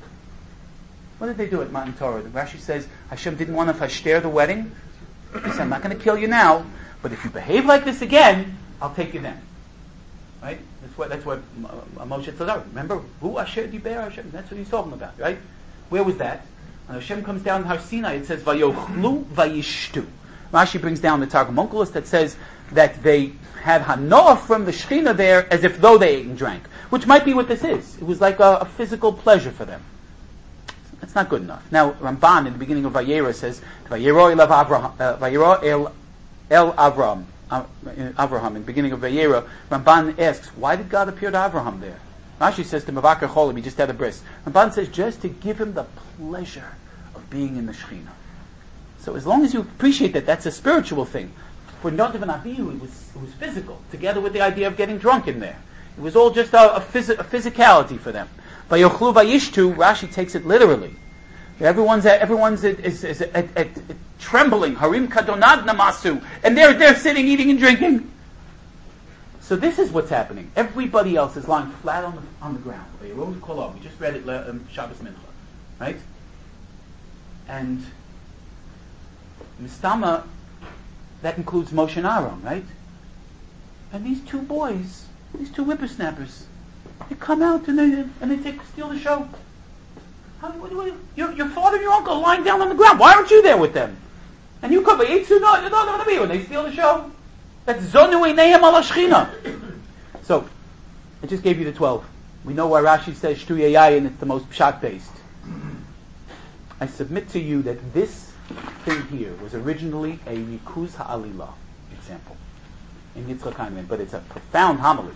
S1: What did they do at Matan Torah? The Rashi says Hashem didn't want to fashter the wedding. He said, I'm not going to kill you now, but if you behave like this again, I'll take you then. Right? That's what that's what uh, Moshe said. Remember, who Asher Diber Hashem? That's what he's talking about, right? Where was that? And Hashem comes down to Har Sinai, it says, Vayochlu vayishtu. Rashi brings down the Targum Onkelos that says that they had hanoah from the Shekhinah there as if though they ate and drank, which might be what this is. It was like a, a physical pleasure for them. That's not good enough. Now, Ramban in the beginning of Vayera says, Vayero el Avraham, uh, Vayero el, el Avram, uh, Avraham, in the beginning of Vayera, Ramban asks, why did God appear to Avraham there? Rashi says to Mavakar Cholim, he just had a bris. Ramban says, just to give him the pleasure of being in the Shekhinah. So as long as you appreciate that, that's a spiritual thing. For Nadav and Abihu, it was, it was physical, together with the idea of getting drunk in there. It was all just a, a, phys- a physicality for them. Vayochlu vayishtu, Rashi takes it literally. Everyone's everyone's is, is, is, at, at, at trembling. Harim kadonad namasu, and they're they're sitting, eating, and drinking. So this is what's happening. Everybody else is lying flat on the on the ground. We just read it um, Shabbos Mincha, right? And Mistama, that includes Moshe and Aaron, right? And these two boys, these two whippersnappers, they come out and they and they take steal the show. How, what, what, your, your father and your uncle are lying down on the ground. Why aren't you there with them? And you come, Eitzu, no, you're not going to be when they steal the show. That's Zonu Eineim ala Shechina. So, I just gave you the twelve. We know why Rashi says Shtu Yayai, and it's the most pshat based. I submit to you that this thing here was originally a Rikuz Ha'alila example in Yitzchak Heinemann, but it's a profound homily.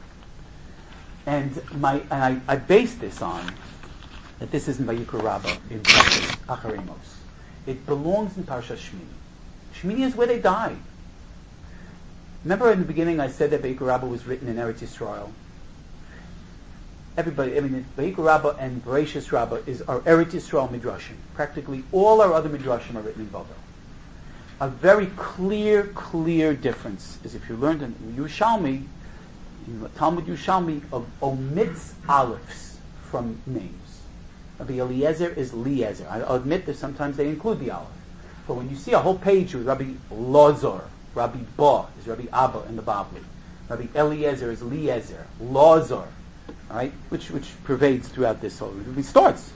S1: And my and I, I base this on that this isn't Vayikra Rabbah in Parshas Acharei Mos. It belongs in Parshas Shmini. Shmini is where they died. Remember in the beginning I said that Vayikra Rabbah was written in Eretz Yisrael. Everybody, I mean, Vayikra Rabbah and Bereishis Rabbah is our Eretz Yisrael midrashim. Practically all our other midrashim are written in Bavel. A very clear, clear difference is if you learned in Yerushalmi, in Talmud Yerushalmi, of omits aleph from names. Rabbi Eliezer is Liezer. I admit that sometimes they include the aleph. But when you see a whole page with Rabbi Lozor, Rabbi Ba is Rabbi Abba in the Bavli, Rabbi Eliezer is Liezer, Lozor, right? Which which pervades throughout this whole. It starts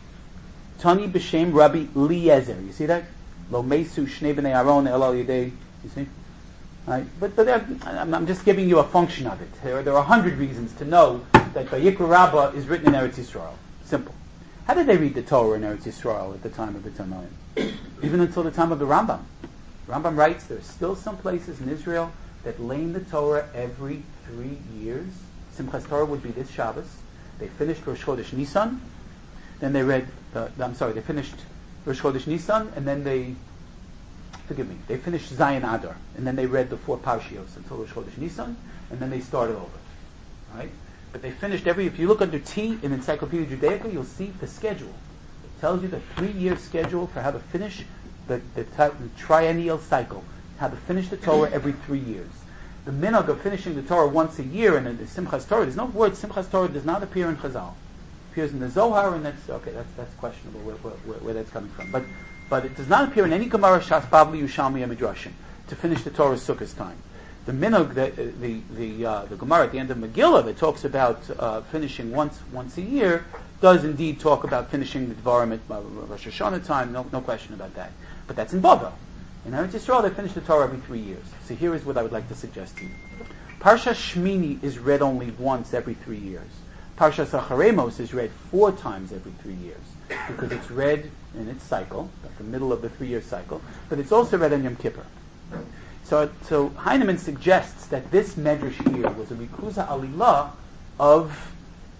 S1: Tani b'shem Rabbi Liezer. You see that? Lo mesu shnei b'nei Aaron el al yedei. You see? Right? But but I'm, I'm just giving you a function of it. There, there are a hundred reasons to know that Vayikra Rabbah is written in Eretz Yisrael. Simple. How did they read the Torah in Eretz Yisrael at the time of the Tanoim? Even until the time of the Rambam. Rambam writes there are still some places in Israel that learn the Torah every three years. Simchas Torah would be this Shabbos. They finished Rosh Chodesh Nisan, then they read, uh, I'm sorry, they finished Rosh Chodesh Nisan, and then they, forgive me, they finished Zayin Adar, and then they read the four Parshios until Rosh Chodesh Nisan, and then they started over. Right? But they finished every, if you look under T in Encyclopedia Judaica, you'll see the schedule. It tells you the three-year schedule for how to finish the, the, the triennial cycle, how to finish the Torah every three years. The minhag of finishing the Torah once a year and the Simchas Torah, there's no word Simchas Torah does not appear in Chazal. It appears in the Zohar, and that's, okay, that's that's questionable where, where, where that's coming from. But but it does not appear in any Gemara, Shas, Bavli, Yushalmi, or Midrashim to finish the Torah Sukkot time. The minhag, the the the, uh, the Gemara at the end of Megillah that talks about uh, finishing once once a year does indeed talk about finishing the Dvarim at uh, Rosh Hashanah time. No no question about that. But that's in Bavel. In Eretz Yisrael, they finish the Torah every three years. So here is what I would like to suggest to you. Parshas Shmini is read only once every three years. Parshas Acharei Mos is read four times every three years because it's read in its cycle, at the middle of the three-year cycle, but it's also read on Yom Kippur. So, so Heinemann suggests that this medrash here was a Rikuza Alilah of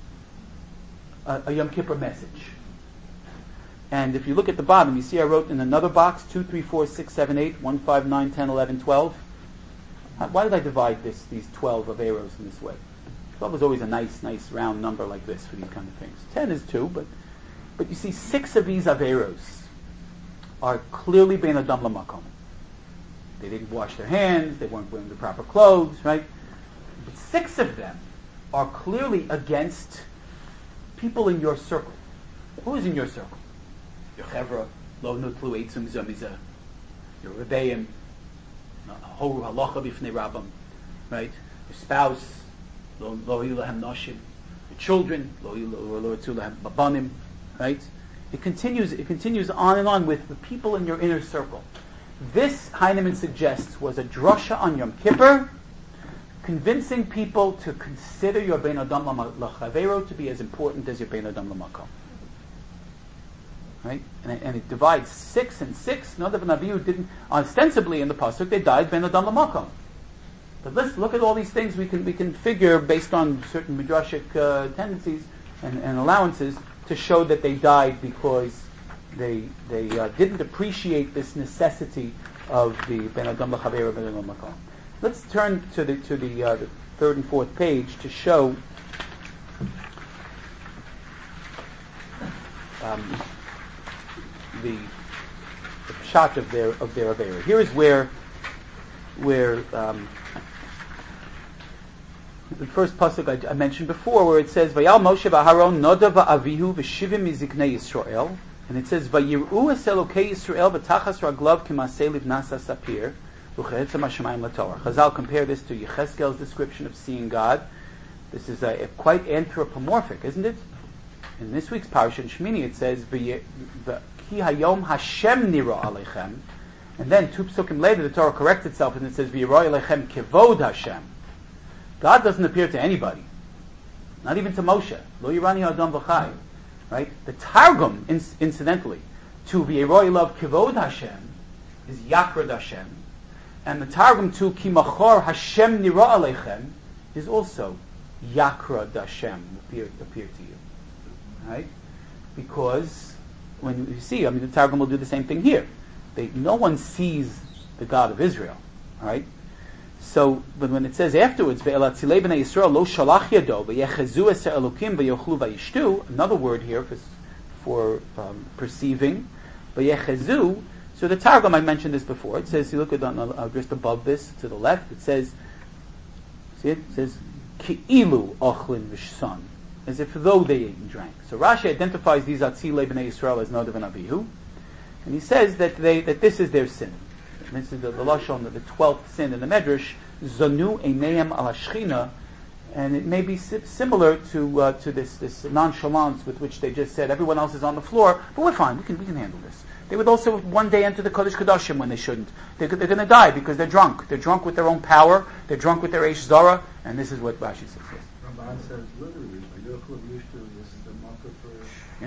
S1: a, a Yom Kippur message. And if you look at the bottom, you see I wrote in another box, two, three, four, six, seven, eight, one, five, nine, ten, eleven, twelve. Why did I divide this, these twelve of arrows in this way? twelve is always a nice, nice round number like this for these kind of things. ten is two, but but you see six of these averos are clearly bein adam lamakom. They didn't wash their hands, they weren't wearing the proper clothes, right? But six of them are clearly against people in your circle. Who is in your circle? Your chevra, lo nutlu eitzum zamizah. Your rebbeim, horu halacha bifnei rabbam, right? Your spouse, lo yilahem nashim. Your children, lo yilahem babanim, right? It continues, it continues on and on with the people in your inner circle. This, Heinemann suggests, was a drasha on Yom Kippur, convincing people to consider your Ben Adam L'Chavero to be as important as your Ben Adam L'Makom. Right? And it, and it divides six and six. Nadav and Avihu didn't, ostensibly in the pasuk, they died Ben Adam L'Makom. But let's look at all these things we can we can figure based on certain midrashic uh, tendencies and, and allowances to show that they died because they they uh, didn't appreciate this necessity of the Ben Adam L'Chavero Ben Adam L'Makom. Let's turn to the to the, uh, the third and fourth page to show um, the the shot of their of their avera. Here is where where um, the first pasuk I, I mentioned before, where it says Vayal Moshe v'Aharon Nadav v'Avihu v'Shivim miziknei Yisrael, and it says Vayiru es Elokei Yisrael v'Tachas Raglav k'Masei Livnasa Sapir v'Chetzam Hashemayim LaTorah. Chazal compare this to Yecheskel's description of seeing God. This is a, a quite anthropomorphic, isn't it? In this week's parasha in Shmini it says Ki Hayom Hashem Nira Aleichem, and then two psukim later the Torah corrects itself and it says V'Yiroi Aleichem Kevod Hashem. God doesn't appear to anybody, not even to Moshe. Lo Yirani Adam V'Chai, right? The Targum, inc- incidentally, to V'Yiroi Lav Kevod Hashem is Yakrad Hashem, and the Targum to Ki Machor Hashem Nira Aleichem is also Yakrad Hashem, appear, appear to you, right? Because when you see, I mean, the Targum will do the same thing here. They, no one sees the God of Israel, right? So, but when it says afterwards, "Ve'elatzilei b'nei Yisrael lo shalach yado v'yechezu eser elokim v'yochlu v'yishtu," another word here for, for um, perceiving, v'yechezu. So the Targum, I mentioned this before. It says, you look at uh, just above this to the left. It says, see it? It says ki'ilu ochlin v'shson, as if though they ate and drank. So Rashi identifies these atzilei b'nei Yisrael as Nadav and Avihu, and he says that they that this is their sin. This is the, the lashon, the twelfth sin in the Medrash, zonu eineim al hashchina, and it may be si- similar to uh, to this this nonchalance with which they just said everyone else is on the floor, but we're fine, we can we can handle this. They would also one day enter the Kodesh Kodashim when they shouldn't. They're, they're going to die because they're drunk. They're drunk with their own power. They're drunk with their Eish Zara, and this is what Rashi says. Yes.
S2: Ramban says literally, "Vayochlu v'yishtu," this is the marker for
S1: Yeah.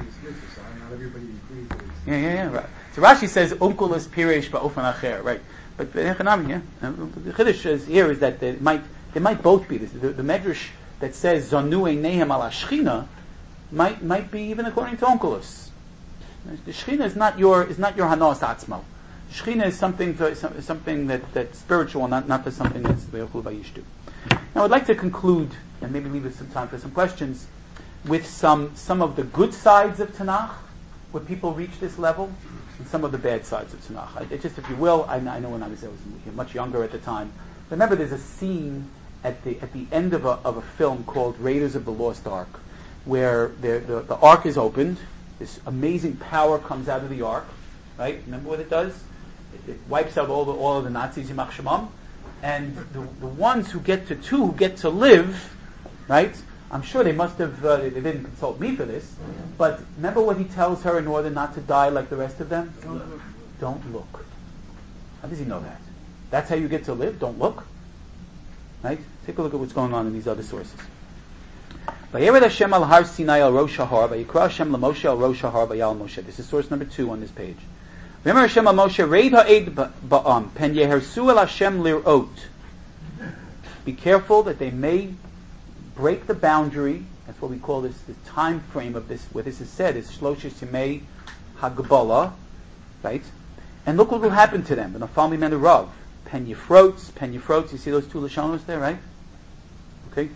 S2: not everybody agrees with it.
S1: Yeah, yeah, yeah. Right. So Rashi says Unkulas Piresh Ba'ofan Acher, right? But the Economic, yeah. The Chiddush is here is that they might they might both be this. The, the Medrash that says Zonu Einehem Al Shechina might might be even according to Unkulas. The Shechina is not your is not your Hanos Atzmo. Shechina is something for, something that that's spiritual, not not for something that's Ve'ochlu Vayishtu. Now I'd like to conclude and maybe leave us some time for some questions with some some of the good sides of Tanakh, where people reach this level, and some of the bad sides of Tanakh. I, it just, if you will, I, I know when I was, I was much younger at the time. Remember, there's a scene at the at the end of a of a film called Raiders of the Lost Ark, where the the, the Ark is opened. This amazing power comes out of the Ark, right? Remember what it does? It, it wipes out all the all of the Nazis, Yimach Shemam, and the the ones who get to two, who get to live, right? I'm sure they must have, uh, they didn't consult me for this, but remember what he tells her in order not to die like the rest of them? Don't look. Don't look. How does he know that? That's how you get to live? Don't look? Right? Take a look at what's going on in these other sources. Vayered Hashem al har Sinai al Rosh Hahar, vayikra Hashem la Moshe al Rosh Hahar vayal Moshe. This is source number two on this page. Remember Hashem al Moshe, reid ha'ed ba'am, pen yehersu el Hashem lir'ot. Be careful that they may break the boundary. That's what we call this, the time frame of this, where this is said, is Shloshes Yemei Hagabala, right? And look what will happen to them. And the family men Rav, Pen Yifrotes, Pen Yifrotes, you see those two Lashonos there, right? Okay?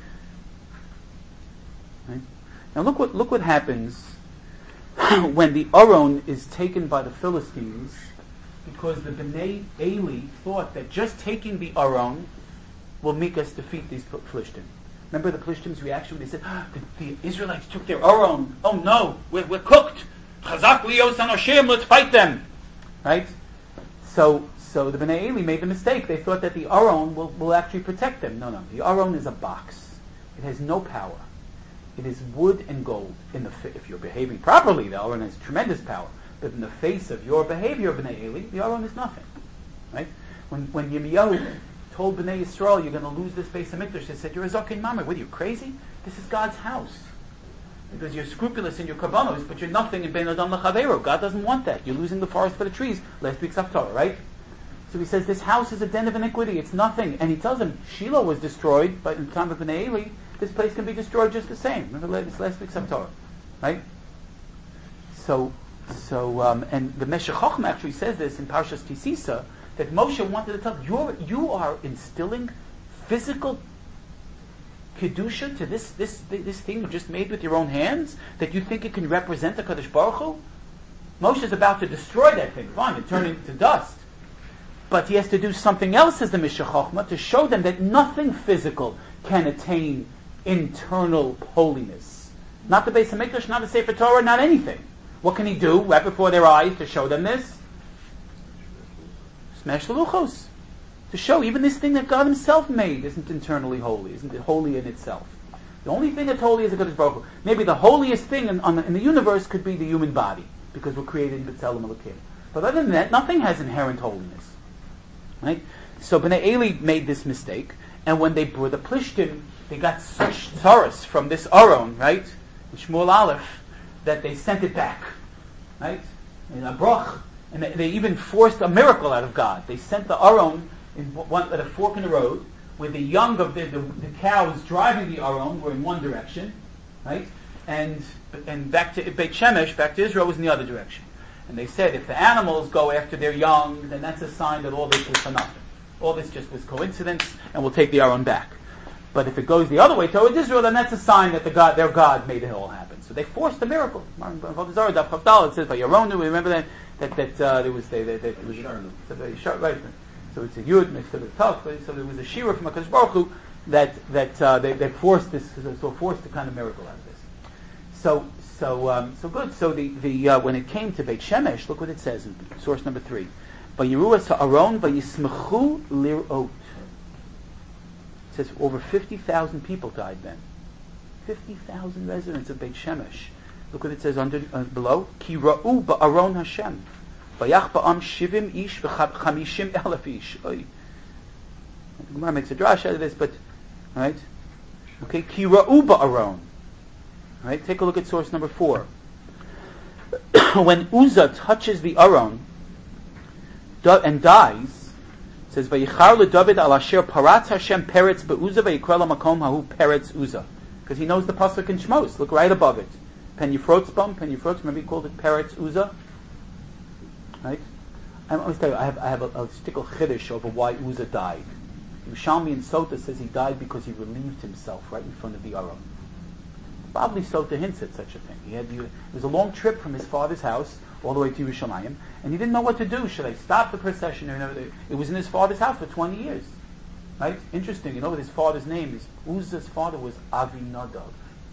S1: Right? Now look what, look what happens when the Aron is taken by the Philistines, because the Bnei Eli thought that just taking the Aron will make us defeat these Philistines. Remember the Plishtim's reaction when they said, ah, the, the Israelites took their Aron. Oh no, we're, we're cooked. Chazak lios anoshim, let's fight them. Right? So so the Bnei Eli made the mistake. They thought that the Aron will, will actually protect them. No, no. The Aron is a box. It has no power. It is wood and gold. In the fa- if you're behaving properly, the Aron has tremendous power. But in the face of your behavior, Bnei Eli, the Aron is nothing. Right? When when Yirmiyahu told Bnei Yisrael, you're going to lose this Beis Hamikdash, they said, you're a Zokin Mama. What are you, crazy? This is God's house. Because you're scrupulous in your kabbanos, but you're nothing in Ben Adam L'Chaveiro. God doesn't want that. You're losing the forest for the trees. Last week's Haftarah, right? So he says, this house is a den of iniquity. It's nothing. And he tells them, Shiloh was destroyed, but in the time of Bnei Eli, this place can be destroyed just the same. Remember this last week's Haftarah, right? So, so, um, and the Meshech Chochmah actually says this in Parshas Kisisa, that Moshe wanted to tell them, you're, you are instilling physical kedusha to this, this, this thing you just made with your own hands, that you think it can represent the Kadosh Baruch Hu? Moshe is about to destroy that thing, fine, and turn it into dust. But he has to do something else as the Meshech Chochmah to show them that nothing physical can attain internal holiness. Not the Beis Hamikdash, not the Sefer Torah, not anything. What can he do right before their eyes to show them this? Smash the luchos. To show even this thing that God himself made isn't internally holy, isn't it holy in itself. The only thing that's holy is the Kadosh Baruch Hu. Maybe the holiest thing in, on the, in the universe could be the human body, because we're created in B'Tselem Elokim. But other than that, nothing has inherent holiness. Right? So Bnei Eli made this mistake, and when they were the Plishtim, they got such tzaros from this Aron, right, in Shmuel Aleph, that they sent it back, right, in a broch, and they, they even forced a miracle out of God. They sent the Aron in one, at a fork in the road, where the young of the, the, the cows driving the Aron were in one direction, right, and and back to Beit Shemesh, back to Israel, was in the other direction. And they said, if the animals go after their young, then that's a sign that all this was for nothing. All this just was coincidence, and we'll take the Aron back. But if it goes the other way towards Israel, then that's a sign that the God, their God made it all happen. So they forced a miracle. It says by Yaronu, remember that that, that uh, there was they, they, they, it was a short right. So it's a yud next to the tough. So there was a shira from HaKadosh Baruch Hu that that uh, they, they forced this, so forced a kind of miracle out of this. So so um, so good. So the the uh, when it came to Beit Shemesh, look what it says in source number three. Vayiruas ha'aron vayismechu lirot. It says over fifty thousand people died then. fifty thousand residents of Beit Shemesh. Look what it says under uh, below. Ki ra'u ba'aron Hashem. Vayach ba'am shivim ish v'chamishim elef ish. The Gemara makes a drash out of this, but right? Okay, ki ra'u ba'aron. Right? Take a look at source number four. When Uzzah touches the Aron and dies, it says Vayichar leDavid al asher paratz Hashem peretz beUzzah vayikra lamakom hahu peretz Uzzah, because he knows the pasuk in Shmos. Look right above it. Pen Yifrotzbam, Pen Yifrotz. Remember he called it peretz Uzzah. Right? I always tell you, I have I have a, a stickle chiddush over why Uzzah died. Yerushalmi in Sota says he died because he relieved himself right in front of the Aron. Bavli Sota hints at such a thing. He had the, it was a long trip from his father's house all the way to Yerushalayim, and he didn't know what to do. Should I stop the procession? Or no? It was in his father's house for twenty years. Right? Interesting. You know what his father's name is? Uzzah's father was Avinadav.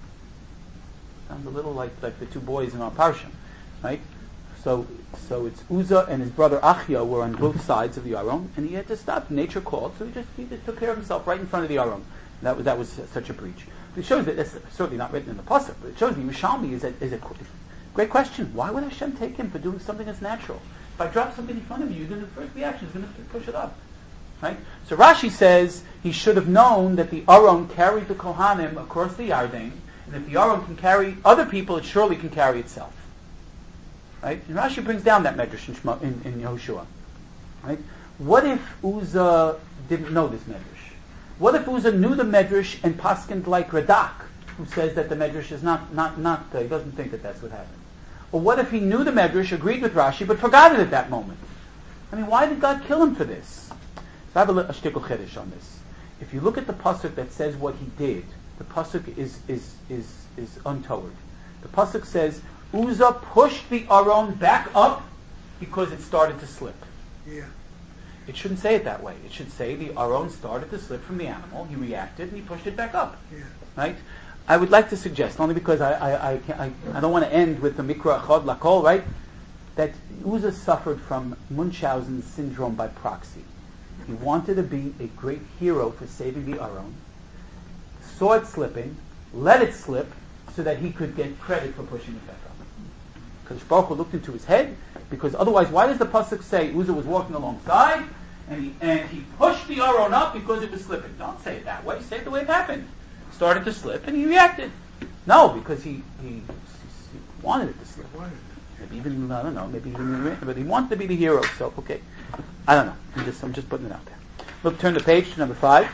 S1: Sounds a little like, like the two boys in our parsha. Right? So so it's Uzzah and his brother Achia were on both sides of the Aron, and he had to stop. Nature called, so he just he just took care of himself right in front of the Aron. That was that was such a breach. It shows that that's certainly not written in the pasuk, but it shows me Yerushalmi is a, is a great question. Why would Hashem take him for doing something that's natural? If I drop something in front of you, then the first reaction is going to push it up, right? So Rashi says he should have known that the Aron carried the Kohanim across the Yarden, and if the Aron can carry other people, it surely can carry itself, right? And Rashi brings down that medrash in, Shema, in, in Yehoshua, right? What if Uzzah didn't know this medrash? What if Uzzah knew the Medrash and paskined like Radak, who says that the Medrash is not, not, not, uh, he doesn't think that that's what happened? Or what if he knew the Medrash, agreed with Rashi, but forgot it at that moment? I mean, why did God kill him for this? So I have a, a shtickle chiddush on this. If you look at the pasuk that says what he did, the pasuk is, is, is, is untoward. The pasuk says, Uzzah pushed the Aron back up because it started to slip.
S2: Yeah.
S1: It shouldn't say it that way. It should say the Aron started to slip from the animal. He reacted and he pushed it back up.
S2: Yeah.
S1: Right? I would like to suggest, only because I I, I, can't, I, I don't want to end with the Mikra Achad Lakol, right? That Uzzah suffered from Munchausen's syndrome by proxy. He wanted to be a great hero for saving the Aron, saw it slipping, let it slip, so that he could get credit for pushing it back up. Because Baruch Hu looked into his head, because otherwise, why does the pasuk say Uzzah was walking alongside and he and he pushed the Aron up because it was slipping? Don't say it that way. Say it the way it happened. It started to slip and he reacted. No, because he he, he wanted it to slip. Maybe even I don't know. Maybe even but he wanted to be the hero. So okay, I don't know. I'm just I'm just putting it out there. Look, turn the page to number five.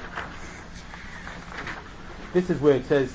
S1: This is where it says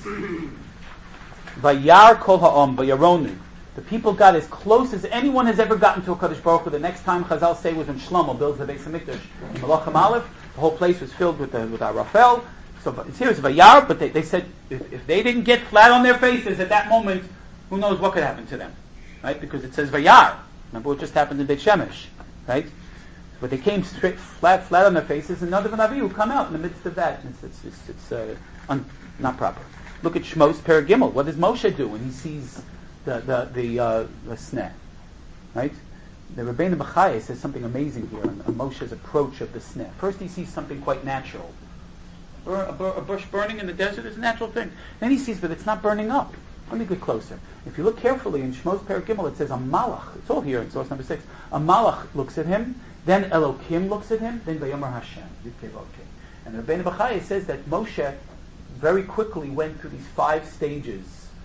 S1: Vayar kol ha'om vayaronu. The people got as close as anyone has ever gotten to a Kadosh Baruch Hu. The next time Chazal say was when Shlomo builds the Beis Hamikdash in Malachim Aleph, the whole place was filled with the, with Arafel. So it's here it's Vayar, but they, they said if, if they didn't get flat on their faces at that moment, who knows what could happen to them, right? Because it says Vayar. Remember what just happened in Beit Shemesh, right? But they came straight flat, flat on their faces, and Nadav and Avihu come out in the midst of that. It's, it's, it's, it's uh, un, not proper. Look at Shmos Perek Gimel. What does Moshe do when he sees the the the, uh, the sneh, right? The Rebbeinu Bechaya says something amazing here on, on Moshe's approach of the sneh. First, he sees something quite natural. Bur- a, bur- a bush burning in the desert is a natural thing. Then he sees, but it's not burning up. Let me get closer. If you look carefully in Shmos Perek Gimel, it says a malach. It's all here in source number six. A malach looks at him, then Elokim looks at him, then Vayomer Hashem. And the Rebbeinu Bechaya says that Moshe very quickly went through these five stages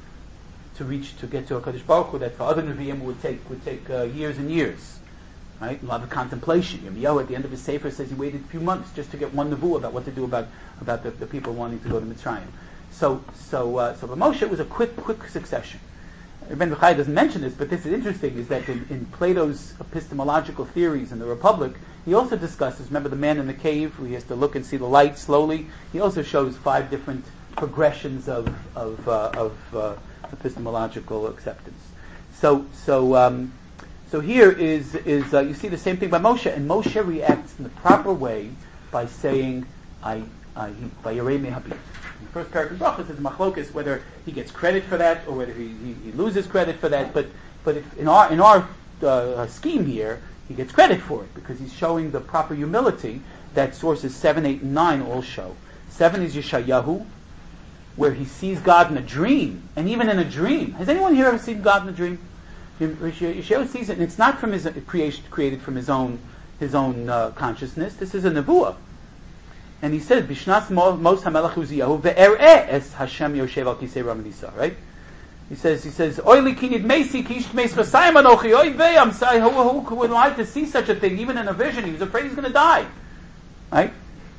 S1: to reach, to get to a Kadosh Baruch Hu, that for other Nevi'im would take, would take uh, years and years. Right? A lot of contemplation. Yirmiyahu at the end of his Sefer says he waited a few months just to get one Nevuah about what to do about, about the, the people wanting to go to Mitzrayim. So, so, uh, so for Moshe it was a quick, quick succession. Rebbeinu Bechaya doesn't mention this, but this is interesting, is that in, in Plato's epistemological theories in the Republic, he also discusses, remember the man in the cave, where he has to look and see the light slowly? He also shows five different progressions of, of, uh, of, uh, epistemological acceptance. So, so, um, so here is is uh, you see the same thing by Moshe, and Moshe reacts in the proper way by saying, "I, I by Yerei Mehabit." The first paragraph of Brachos is machlokas whether he gets credit for that or whether he, he, he loses credit for that. But but if in our in our uh, scheme here, he gets credit for it because he's showing the proper humility that sources seven, eight, and nine all show. Seven is Yeshayahu, where he sees God in a dream, and even in a dream. Has anyone here ever seen God in a dream? Yeshayahu sees it, and it's not from his creation, created from his own his own uh, consciousness. This is a nevuah, and he says, "Bishnas Mos Hamelach Uziyahu ve'ereh es Hashem Yoshev al Kisei Ramadisa." Right? He says, he says, "Oili kinid meisi kish meis v'sayim anochi oy vei." I'm sorry, who, who, who would like to see such a thing, even in a vision? He was afraid he's going to die. Right?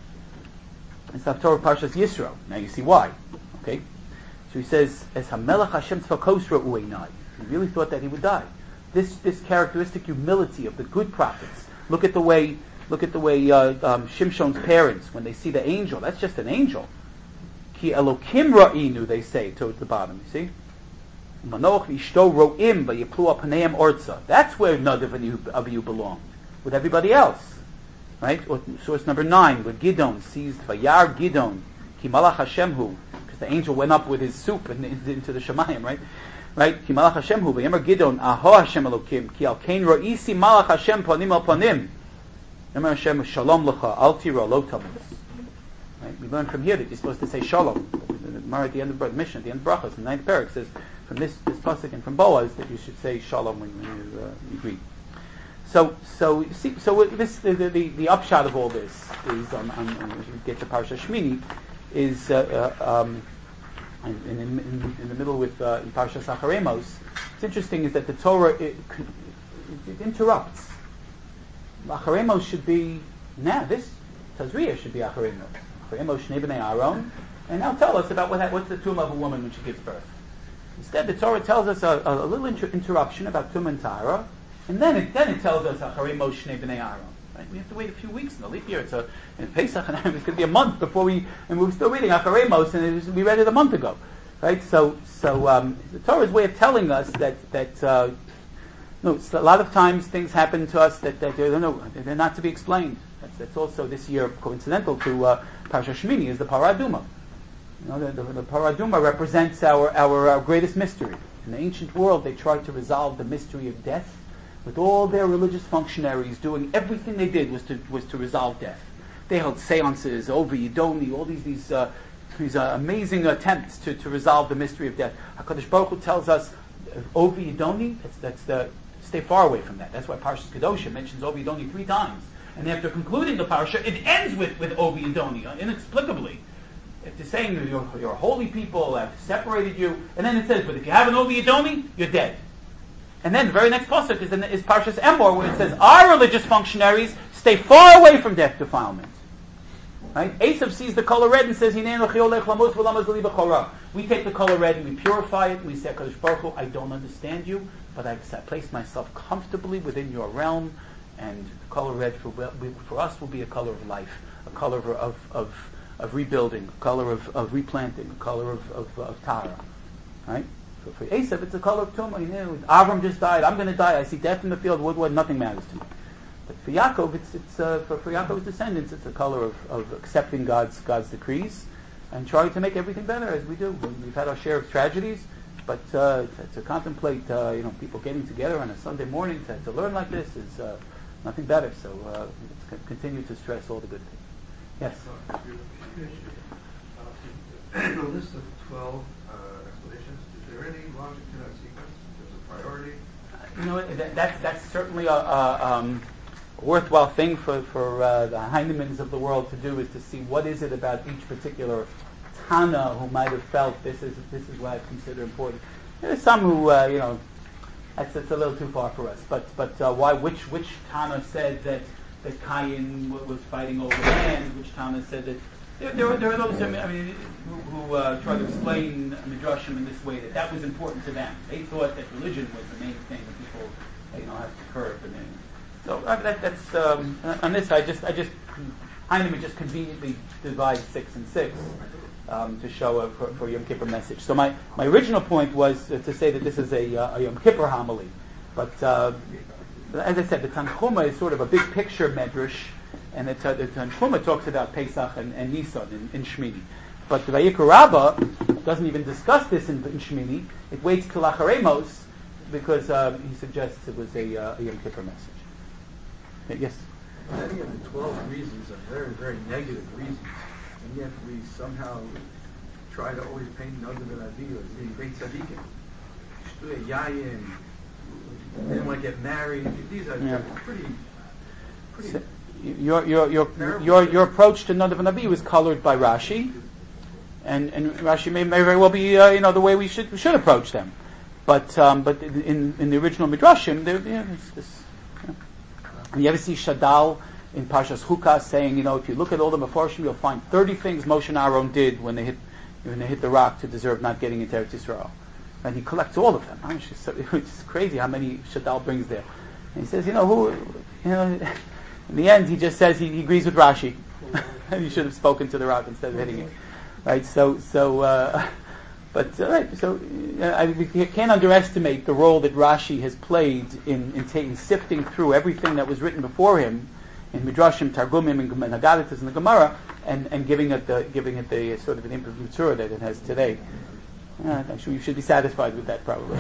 S1: It's the Torah Parshas Yisro. Now you see why. Okay, so he says, "As Hamelach Hashem Tzvakosra Ueinai." He really thought that he would die. This this characteristic humility of the good prophets. Look at the way look at the way uh, um, Shimshon's parents, when they see the angel, that's just an angel. Ki Elokim Ra'inu, they say towards the bottom. You see, Manoch Ishto Ro'im Vayiplu Apaneim Orza. That's where Nadav and Abihu belonged with everybody else, right? Or source number nine, where Gidon sees Vayar Gidon Ki Malach Hashem Hu. The angel went up with his soup and into the Shemayim, right? Right? Ki malach Hashem hu v'yemer Gidon aho Hashem Elokim ki al kein ro'isi malach Hashem panim al panim. Yemer Hashem shalom lecha al tira lo tamus. Right? We learn from here that you're supposed to say shalom. The Gemara at the end of the mission, at the end of Brachos, in the ninth parak says from this this pasuk and from Boaz that you should say shalom when, when you, uh, you greet. So, so you see, so this the, the, the upshot of all this is on, on, on as we get to Parsha Shmini. Is uh, uh, um, in, in, in, in the middle with uh, in Parshas Acharei Mos. What's interesting is that the Torah it, it, it interrupts. Acharei Mos should be now. This Tazria should be Acharei Mos. Acharei Mos Shnei Bnei Aaron, and now tell us about what what's the tomb of a woman when she gives birth. Instead, the Torah tells us a, a, a little inter- interruption about Tum and Tara, and then it then it tells us Acharei Mos Shnei Bnei Aaron. Right? We have to wait a few weeks in the leap year. It's a in Pesach, and it's going to be a month before we. And we were still reading Acharei Mos, and it was, we read it a month ago, right? So, so um, the Torah's way of telling us that that uh, no, a lot of times things happen to us that, that they're, no, they're not to be explained. That's, that's also this year coincidental to uh, Parsha Shmini is the Paraduma. You know, the, the, the Paraduma represents our, our our greatest mystery. In the ancient world, they tried to resolve the mystery of death. With all their religious functionaries doing everything they did was to was to resolve death. They held seances over Yidoni, all these these uh, these uh, amazing attempts to, to resolve the mystery of death. HaKadosh Baruch Hu tells us, Ovi Yidoni, that's, that's the, stay far away from that. That's why Parshas Kedoshim mentions Ovi Yidoni three times. And after concluding the parsha, it ends with, with Ovi Yidoni, uh, inexplicably. It's saying that you're, you're holy people, I've separated you. And then it says, but if you have an Ovi Yidoni, you're dead. And then the very next pasuk is, is Parshas Emor, where it says, our religious functionaries stay far away from death defilement. Right? Esav sees the color red and says, we take the color red and we purify it, and we say, HaKadosh Baruch Hu, I don't understand you, but I place myself comfortably within your realm, and the color red for, for us will be a color of life, a color of, of, of, of rebuilding, a color of, of replanting, a color of, of, of Tara. Right? So for Esav, it's a color of Tumah. You know, Avram just died, I'm going to die, I see death in the field, wood, wood, nothing matters to me. But for Yaakov, it's, it's uh, for, for Yaakov's descendants, it's a color of, of accepting God's God's decrees and trying to make everything better as we do. We've had our share of tragedies, but uh, to, to contemplate, uh, you know, people getting together on a Sunday morning to, to learn like this is uh, nothing better. So uh, let's continue to stress all the good things. Yes.
S2: In a list of twelve uh, explanations, is there any logic to that sequence? There's a priority.
S1: Uh, you know, that, that's that's certainly a. a um, A worthwhile thing for, for uh, the Heinemans of the world to do is to see what is it about each particular Tana who might have felt this is this is what I consider important. There's some who, uh, you know, that's, that's a little too far for us. But but uh, why? Which which Tana said that that Cain was fighting over land? Which Tana said that there, there, are, there are those I mean who, who uh, try to explain Midrashim in this way that that was important to them. They thought that religion was the main thing that people, you know, have to curb and. and So uh, that, that's um, on this. I just, I just, Heinemann just conveniently divides six and six um, to show a, for, for Yom Kippur message. So my, my original point was uh, to say that this is a, uh, a Yom Kippur homily, but uh, as I said, the Tanchuma is sort of a big picture medrash, and the, uh, the Tanchuma talks about Pesach and, and Nisan in, in Shmini. But the Vayikra Rabbah doesn't even discuss this in, in Shmini. It waits till Acharemos because um, he suggests it was a, uh, a Yom Kippur message. Yes?
S2: Many of the twelve reasons are very, very negative reasons, and yet we somehow try to always paint Nadav and Avihu as being great tzaddikim. Shtuya Yayin, didn't want to get married. These are
S1: Yeah.
S2: pretty, pretty.
S1: So your your your your your approach to Nadav and Avihu is colored by Rashi, and and Rashi may, may very well be uh, you know the way we should we should approach them, but um, but in in the original midrashim there yeah, it's this. And you ever see Shadal in Parshas Chukah saying, you know, if you look at all the Mefarshim, you'll find thirty things Moshe and Aaron did when they hit when they hit the rock to deserve not getting into Eretz Yisrael. And he collects all of them. I mean, it's, just, it's crazy how many Shadal brings there. And he says, you know, who, you know, in the end, he just says he, he agrees with Rashi. And he should have spoken to the rock instead of hitting it. Right? So, so, uh, but uh, right, so uh, I, we can't underestimate the role that Rashi has played in, in taking, sifting through everything that was written before him in Midrashim, Targumim, and Haggadahs, and the Gemara, and, and giving it the giving it the sort of an imprimatur that it has today. Uh, I'm sure you should be satisfied with that, probably.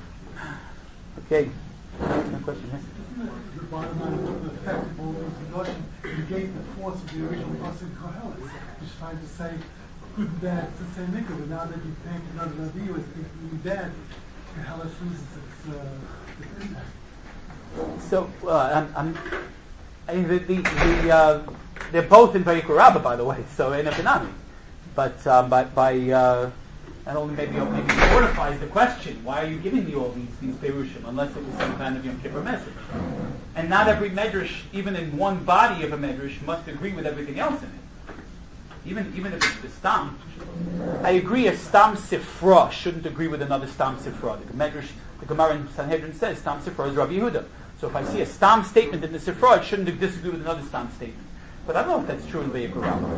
S1: Okay. No question. Yes?
S3: The bottom line of the effect of all those Midrashim negate the force of the original Pasuk Koheles. Just trying to say good and bad, it's the same nigga, but now that you think another Navi is really bad, Koheles loses its, uh, its impact.
S1: So, uh, I'm, I'm, I mean, the, the, the uh, they're both in Vayikra Rabbah, by the way, so in Epanami. But um, by, by uh, that only maybe, maybe fortifies the question, why are you giving me all these, these Berushim, unless it was some kind of Yom Kippur message? And not every Medrash, even in one body of a Medrash, must agree with everything else in it. Even even if it's the Stam. I agree a Stam Sifra shouldn't agree with another Stam Sifra. The Medrash, the Gemara in Sanhedrin says Stam Sifra is Rabbi Yehuda. So if I see a Stam statement in the Sifra, it shouldn't disagree with another Stam statement. But I don't know if that's true in Vayikra Rabbah.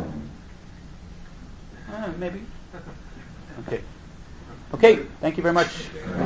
S1: Uh, maybe. Okay. Okay, thank you very much.